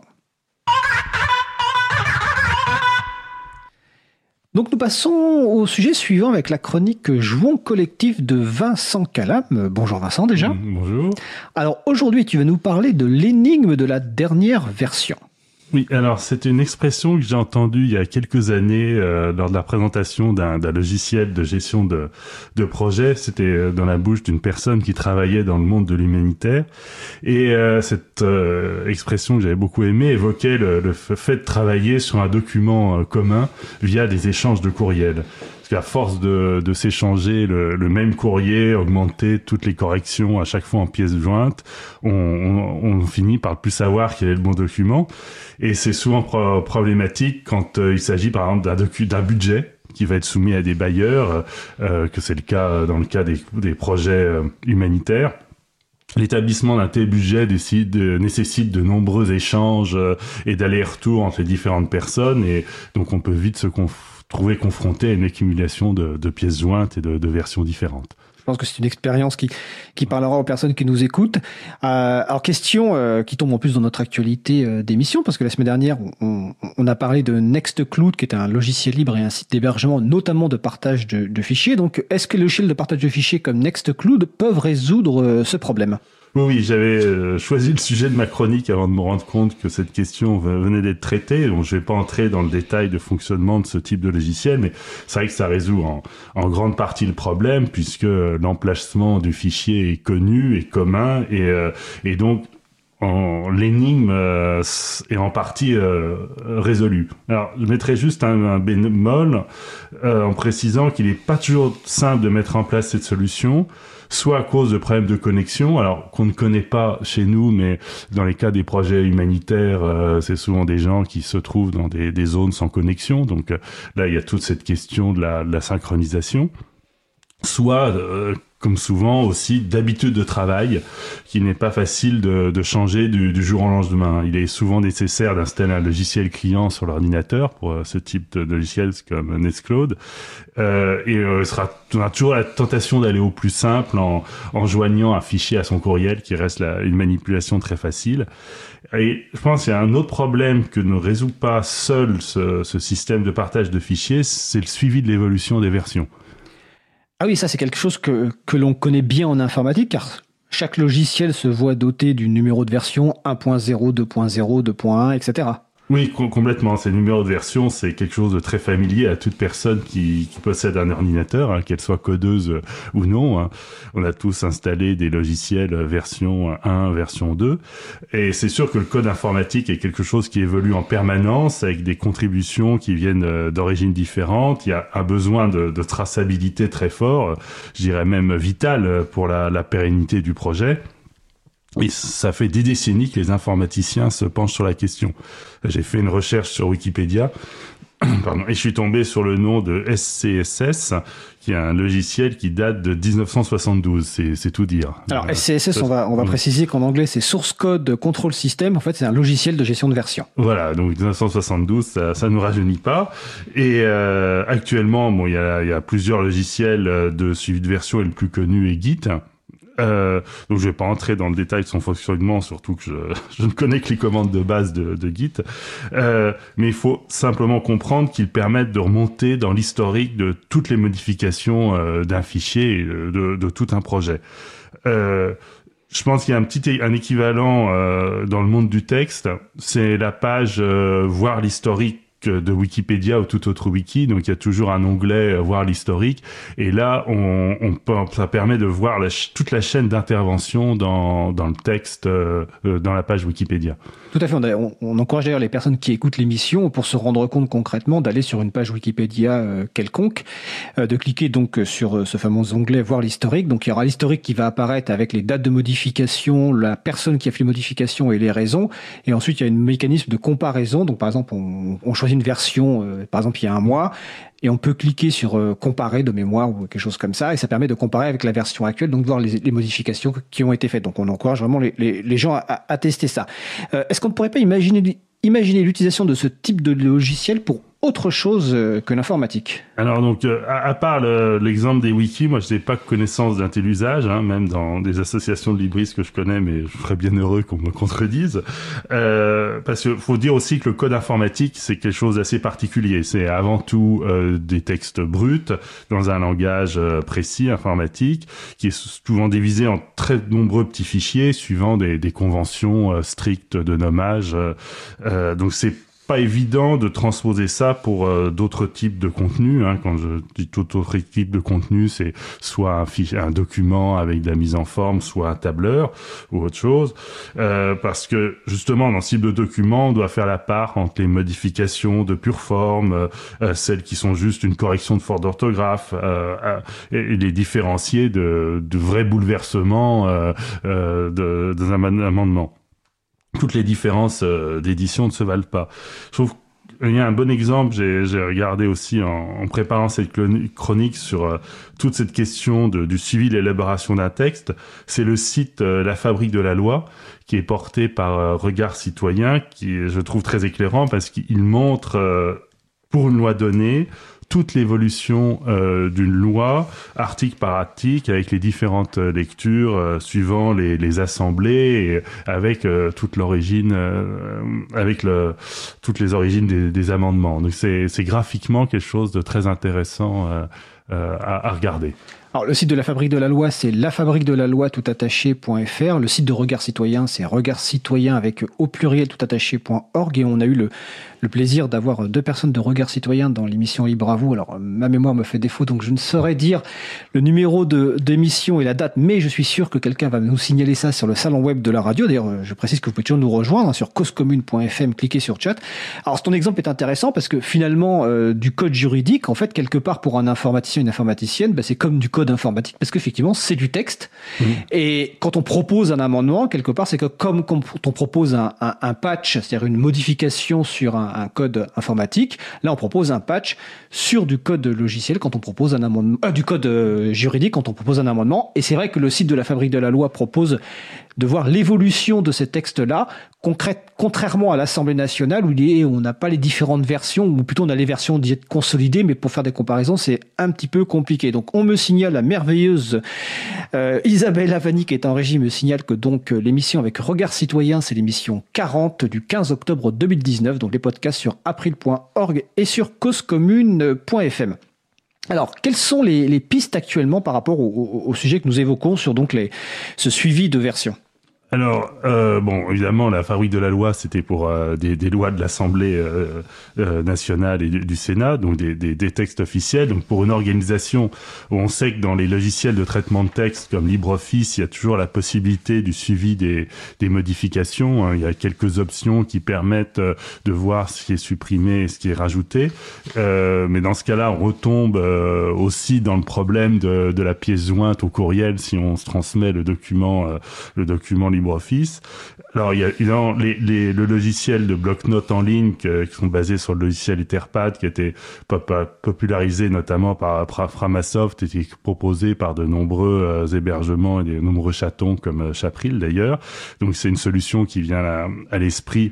[SPEAKER 1] Donc nous passons au sujet suivant avec la chronique Jouons collectif de Vincent Calam. Bonjour Vincent déjà.
[SPEAKER 7] Bonjour.
[SPEAKER 1] Alors aujourd'hui tu vas nous parler de l'énigme de la dernière version.
[SPEAKER 7] Oui, alors c'est une expression que j'ai entendue il y a quelques années lors de la présentation d'un logiciel de gestion de projet. C'était dans la bouche d'une personne qui travaillait dans le monde de l'humanitaire. Et cette expression que j'avais beaucoup aimée évoquait le fait de travailler sur un document commun via des échanges de courriels. Parce qu'à force de s'échanger le même courrier, augmenter toutes les corrections à chaque fois en pièces jointes, on finit par plus savoir quel est le bon document. Et c'est souvent problématique quand il s'agit par exemple d'un budget qui va être soumis à des bailleurs, que c'est le cas dans le cas des projets humanitaires. L'établissement d'un tel budget nécessite de nombreux échanges et d'allers-retours entre les différentes personnes, et donc on peut vite se trouver confronté à une accumulation de pièces jointes et de versions différentes.
[SPEAKER 1] Je pense que c'est une expérience qui parlera aux personnes qui nous écoutent. Alors question qui tombe en plus dans notre actualité d'émission, parce que la semaine dernière, on a parlé de Nextcloud, qui est un logiciel libre et un site d'hébergement, notamment de partage de fichiers. Donc, est-ce que les logiciels de partage de fichiers comme Nextcloud peuvent résoudre ce problème ?
[SPEAKER 7] Oui, j'avais choisi le sujet de ma chronique avant de me rendre compte que cette question venait d'être traitée. Donc, je vais pas entrer dans le détail de fonctionnement de ce type de logiciel, mais c'est vrai que ça résout en grande partie le problème, puisque l'emplacement du fichier est connu et commun, et donc l'énigme est en partie résolue. Alors, je mettrai juste un bémol en précisant qu'il n'est pas toujours simple de mettre en place cette solution, soit à cause de problèmes de connexion, alors qu'on ne connaît pas chez nous, mais dans les cas des projets humanitaires, c'est souvent des gens qui se trouvent dans des zones sans connexion, donc là il y a toute cette question de la synchronisation, soit comme souvent aussi d'habitude de travail qui n'est pas facile de changer du jour au lendemain. Il est souvent nécessaire d'installer un logiciel client sur l'ordinateur pour ce type de logiciel comme Nextcloud, et on a toujours la tentation d'aller au plus simple en joignant un fichier à son courriel, qui reste une manipulation très facile. Et je pense qu'il y a un autre problème que ne résout pas seul ce système de partage de fichiers, c'est le suivi de l'évolution des versions.
[SPEAKER 1] Ah oui, ça c'est quelque chose que l'on connaît bien en informatique, car chaque logiciel se voit doté du numéro de version 1.0, 2.0, 2.1, etc.
[SPEAKER 7] Oui, complètement. Ces numéros de version, c'est quelque chose de très familier à toute personne qui possède un ordinateur, qu'elle soit codeuse ou non. On a tous installé des logiciels version 1, version 2. Et c'est sûr que le code informatique est quelque chose qui évolue en permanence, avec des contributions qui viennent d'origines différentes. Il y a un besoin de traçabilité très fort, je dirais même vital pour la pérennité du projet. Et ça fait des décennies que les informaticiens se penchent sur la question. J'ai fait une recherche sur Wikipédia, et je suis tombé sur le nom de SCSS, qui est un logiciel qui date de 1972. C'est tout dire.
[SPEAKER 1] Alors SCSS, on va préciser qu'en anglais c'est Source Code Control System. En fait, c'est un logiciel de gestion de version.
[SPEAKER 7] Voilà, donc 1972, ça nous rajeunit pas. Et actuellement, il y a plusieurs logiciels de suivi de version, et le plus connu est Git. Donc je vais pas entrer dans le détail de son fonctionnement, surtout que je ne connais que les commandes de base de Git, mais il faut simplement comprendre qu'ils permettent de remonter dans l'historique de toutes les modifications d'un fichier et de tout un projet. Je pense qu'il y a un équivalent dans le monde du texte, c'est la page voir l'historique de Wikipédia ou tout autre wiki, donc il y a toujours un onglet voir l'historique, et là ça permet de voir toute la chaîne d'intervention dans le texte, dans la page Wikipédia.
[SPEAKER 1] Tout à fait, on encourage d'ailleurs les personnes qui écoutent l'émission, pour se rendre compte concrètement, d'aller sur une page Wikipédia quelconque, de cliquer donc sur ce fameux onglet voir l'historique. Donc il y aura l'historique qui va apparaître avec les dates de modification, la personne qui a fait les modifications et les raisons, et ensuite il y a un mécanisme de comparaison. Donc par exemple on choisit une version, par exemple, il y a un mois, et on peut cliquer sur comparer de mémoire ou quelque chose comme ça, et ça permet de comparer avec la version actuelle, donc de voir les modifications qui ont été faites. Donc on encourage vraiment les gens à tester ça. Est-ce qu'on ne pourrait pas imaginer l'utilisation de ce type de logiciel pour autre chose que l'informatique?
[SPEAKER 7] Alors donc, à part l'exemple des wikis, moi je n'ai pas connaissance d'un tel usage, même dans des associations de libristes que je connais, mais je serais bien heureux qu'on me contredise, parce qu'il faut dire aussi que le code informatique, c'est quelque chose d'assez particulier. C'est avant tout des textes bruts, dans un langage précis, informatique, qui est souvent divisé en très nombreux petits fichiers, suivant des conventions strictes de nommage. Donc c'est pas évident de transposer ça pour d'autres types de contenus. Quand je dis tout autre type de contenu, c'est soit un document avec de la mise en forme, soit un tableur ou autre chose. Parce que justement, dans ce type de document, on doit faire la part entre les modifications de pure forme, celles qui sont juste une correction de faute d'orthographe, et les différencier de vrais bouleversements d'un amendement. Toutes les différences d'édition ne se valent pas. Je trouve qu'il y a un bon exemple, j'ai regardé aussi en préparant cette chronique sur toute cette question du suivi de l'élaboration d'un texte. C'est le site La Fabrique de la Loi, qui est porté par Regard Citoyen, qui je trouve très éclairant parce qu'il montre, pour une loi donnée, toute l'évolution d'une loi, article par article, avec les différentes lectures suivant les assemblées, et avec toute l'origine, toutes les origines des amendements. Donc c'est graphiquement quelque chose de très intéressant à regarder.
[SPEAKER 1] Alors, le site de la Fabrique de la Loi, c'est lafabriquedelaloi toutattaché.fr. Le site de Regard Citoyen, c'est regardcitoyen avec au pluriel toutattaché.org. Et on a eu le plaisir d'avoir 2 personnes de Regard Citoyen dans l'émission Libre à vous. Alors, ma mémoire me fait défaut, donc je ne saurais dire le numéro d'émission et la date, mais je suis sûr que quelqu'un va nous signaler ça sur le salon web de la radio. D'ailleurs, je précise que vous pouvez toujours nous rejoindre sur causecommune.fm, cliquez sur chat. Alors, ton exemple est intéressant parce que finalement, du code juridique, en fait, quelque part pour un informaticien, une informaticienne, c'est comme du code informatique parce qu'effectivement c'est du texte. Et quand on propose un amendement, quelque part c'est que comme quand on propose un patch, c'est-à-dire une modification sur un code informatique, là on propose un patch sur du code logiciel quand on propose un amendement, du code juridique quand on propose un amendement. Et c'est vrai que le site de la Fabrique de la Loi propose de voir l'évolution de ces textes-là, contrairement à l'Assemblée nationale où on n'a pas les différentes versions, ou plutôt on a les versions dites consolidées, mais pour faire des comparaisons, c'est un petit peu compliqué. Donc on me signale, la merveilleuse Isabelle Avani qui est en régie me signale que donc l'émission avec Regard Citoyen, c'est l'émission 40 du 15 octobre 2019, donc les podcasts sur april.org et sur causecommune.fm. Alors, quelles sont les pistes actuellement par rapport au sujet que nous évoquons sur donc ce suivi de versions?
[SPEAKER 7] Alors, bon, évidemment, la Fabrique de la Loi, c'était pour des lois de l'Assemblée nationale et du Sénat, donc des textes officiels. Donc, pour une organisation où on sait que dans les logiciels de traitement de texte comme LibreOffice, il y a toujours la possibilité du suivi des modifications. Il y a quelques options qui permettent de voir ce qui est supprimé et ce qui est rajouté. Mais dans ce cas-là, on retombe aussi dans le problème de la pièce jointe au courriel si on se transmet le document LibreOffice. Alors, il y a le logiciel de bloc-notes en ligne qui sont basés sur le logiciel Etherpad qui a été popularisé notamment par Framasoft et qui est proposé par de nombreux hébergements et de nombreux chatons comme Chapril d'ailleurs. Donc, c'est une solution qui vient à l'esprit.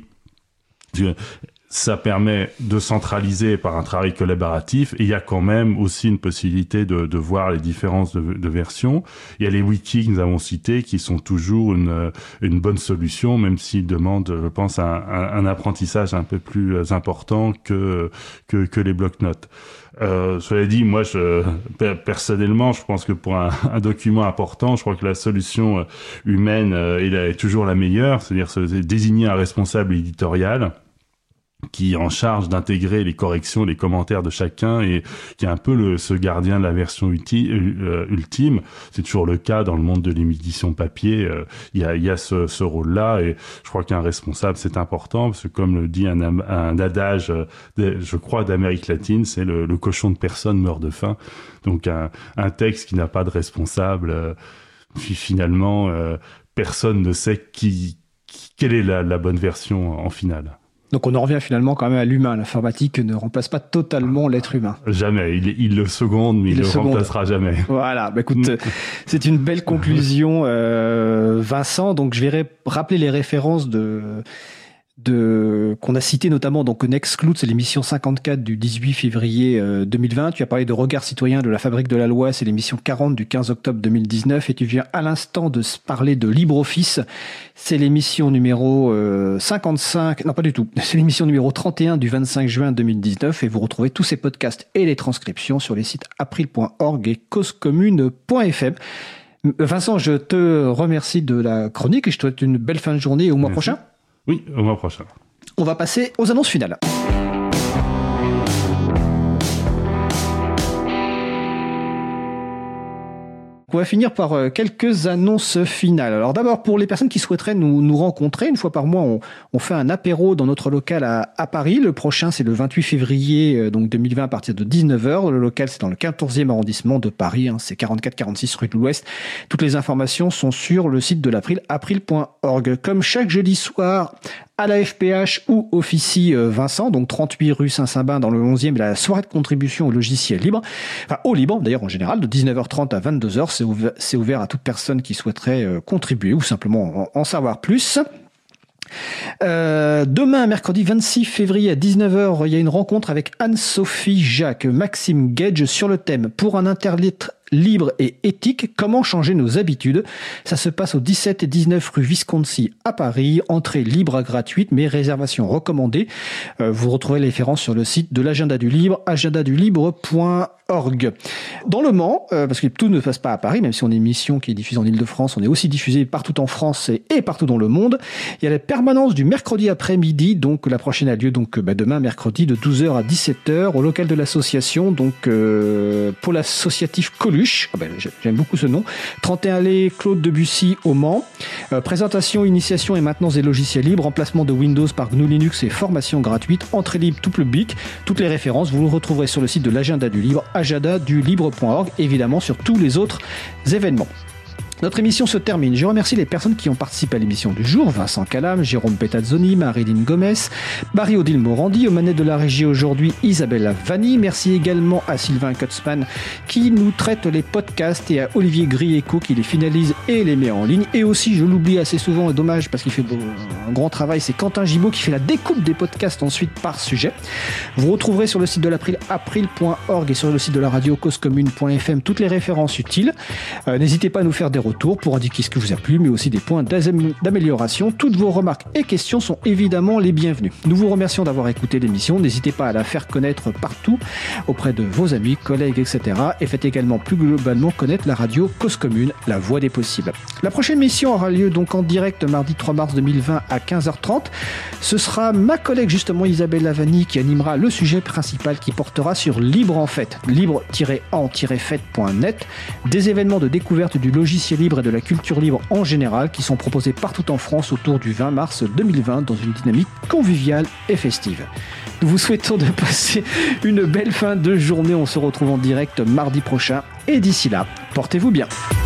[SPEAKER 7] Ça permet de centraliser par un travail collaboratif et il y a quand même aussi une possibilité de voir les différences de versions. Il y a les wikis que nous avons cités qui sont toujours une bonne solution, même s'ils demandent, je pense, un apprentissage un peu plus important que les bloc-notes. Cela dit, moi, personnellement, je pense que pour un document important, je crois que la solution humaine est toujours la meilleure, c'est-à-dire désigner un responsable éditorial qui est en charge d'intégrer les corrections, les commentaires de chacun et qui est un peu ce gardien de la version ultime. C'est toujours le cas dans le monde de l'édition papier. Il y a ce rôle-là et je crois qu'un responsable, c'est important parce que comme le dit un adage, je crois, d'Amérique latine, c'est le cochon de personne meurt de faim. Donc un texte qui n'a pas de responsable, finalement, personne ne sait quelle est la bonne version en finale.
[SPEAKER 1] Donc on en revient finalement quand même à l'humain. L'informatique ne remplace pas totalement l'être humain.
[SPEAKER 7] Jamais. Il le seconde, mais il le remplacera jamais.
[SPEAKER 1] Voilà. Bah, écoute, c'est une belle conclusion, Vincent. Donc je vais rappeler les références qu'on a cité notamment donc Nextcloud, c'est l'émission 54 du 18 février 2020. Tu as parlé de Regard citoyen de la Fabrique de la loi, c'est l'émission 40 du 15 octobre 2019. Et tu viens à l'instant de parler de LibreOffice, c'est l'émission numéro 55, non pas du tout, c'est l'émission numéro 31 du 25 juin 2019. Et vous retrouvez tous ces podcasts et les transcriptions sur les sites april.org et causecommune.fm. Vincent, je te remercie de la chronique et je te souhaite une belle fin de journée et au mois prochain.
[SPEAKER 7] Oui, au mois prochain.
[SPEAKER 1] On va passer aux annonces finales. On va finir par quelques annonces finales. Alors d'abord, pour les personnes qui souhaiteraient nous rencontrer, une fois par mois, on fait un apéro dans notre local à Paris. Le prochain, c'est le 28 février donc 2020 à partir de 19h. Le local, c'est dans le 14e arrondissement de Paris. C'est 44-46 rue de l'Ouest. Toutes les informations sont sur le site de l'April, april.org. Comme chaque jeudi soir, à la FPH où officie Vincent, donc 38 rue Saint-Sabin dans le 11e, la soirée de contribution au logiciel libre, enfin au libre d'ailleurs en général, de 19h30 à 22h, c'est ouvert à toute personne qui souhaiterait contribuer ou simplement en savoir plus. Demain, mercredi 26 février à 19h, il y a une rencontre avec Anne-Sophie Jacques, Maxime Gage sur le thème « Pour un Internet libre et éthique, comment changer nos habitudes ?» Ça se passe au 17 et 19 rue Visconti à Paris, entrée libre gratuite mais réservation recommandée. Vous retrouvez les références sur le site de l'Agenda du Libre, agendadulibre.org. Dans le Mans, parce que tout ne passe pas à Paris, même si on est une émission qui est diffusée en Ile-de-France, on est aussi diffusé partout en France et partout dans le monde. Il y a la permanence du mercredi après-midi, donc la prochaine a lieu donc demain mercredi de 12h à 17h au local de l'association, donc pôle associatif Coluche. J'aime beaucoup ce nom. 31 allée Claude Debussy au Mans. Présentation, initiation et maintenance des logiciels libres, emplacement de Windows par GNU Linux et formation gratuite, entrée libre tout public. Toutes les références, vous le retrouverez sur le site de l'Agenda du Libre, agendadulibre.org, évidemment sur tous les autres événements. Notre émission se termine. Je remercie les personnes qui ont participé à l'émission du jour. Vincent Calam, Jérôme Petazzoni, Marilyn Gomez, Marie-Odile Morandi, aux manettes de la régie aujourd'hui, Isabelle Vanni. Merci également à Sylvain Kutzmann qui nous traite les podcasts et à Olivier Grieco qui les finalise et les met en ligne. Et aussi, je l'oublie assez souvent et dommage parce qu'il fait un grand travail, c'est Quentin Gibaud qui fait la découpe des podcasts ensuite par sujet. Vous retrouverez sur le site de l'April, april.org et sur le site de la radio causecommune.fm toutes les références utiles. N'hésitez pas à nous faire des retours pour indiquer ce qui vous a plu, mais aussi des points d'amélioration. Toutes vos remarques et questions sont évidemment les bienvenues. Nous vous remercions d'avoir écouté l'émission. N'hésitez pas à la faire connaître partout auprès de vos amis, collègues, etc. Et faites également plus globalement connaître la radio Cause Commune, la voix des possibles. La prochaine émission aura lieu donc en direct mardi 3 mars 2020 à 15h30. Ce sera ma collègue justement Isabelle Lavani qui animera le sujet principal qui portera sur Libre en Fête, libre-en-fête.net, des événements de découverte du logiciel libre et de la culture libre en général qui sont proposés partout en France autour du 20 mars 2020 dans une dynamique conviviale et festive. Nous vous souhaitons de passer une belle fin de journée. On se retrouve en direct mardi prochain et d'ici là, portez-vous bien.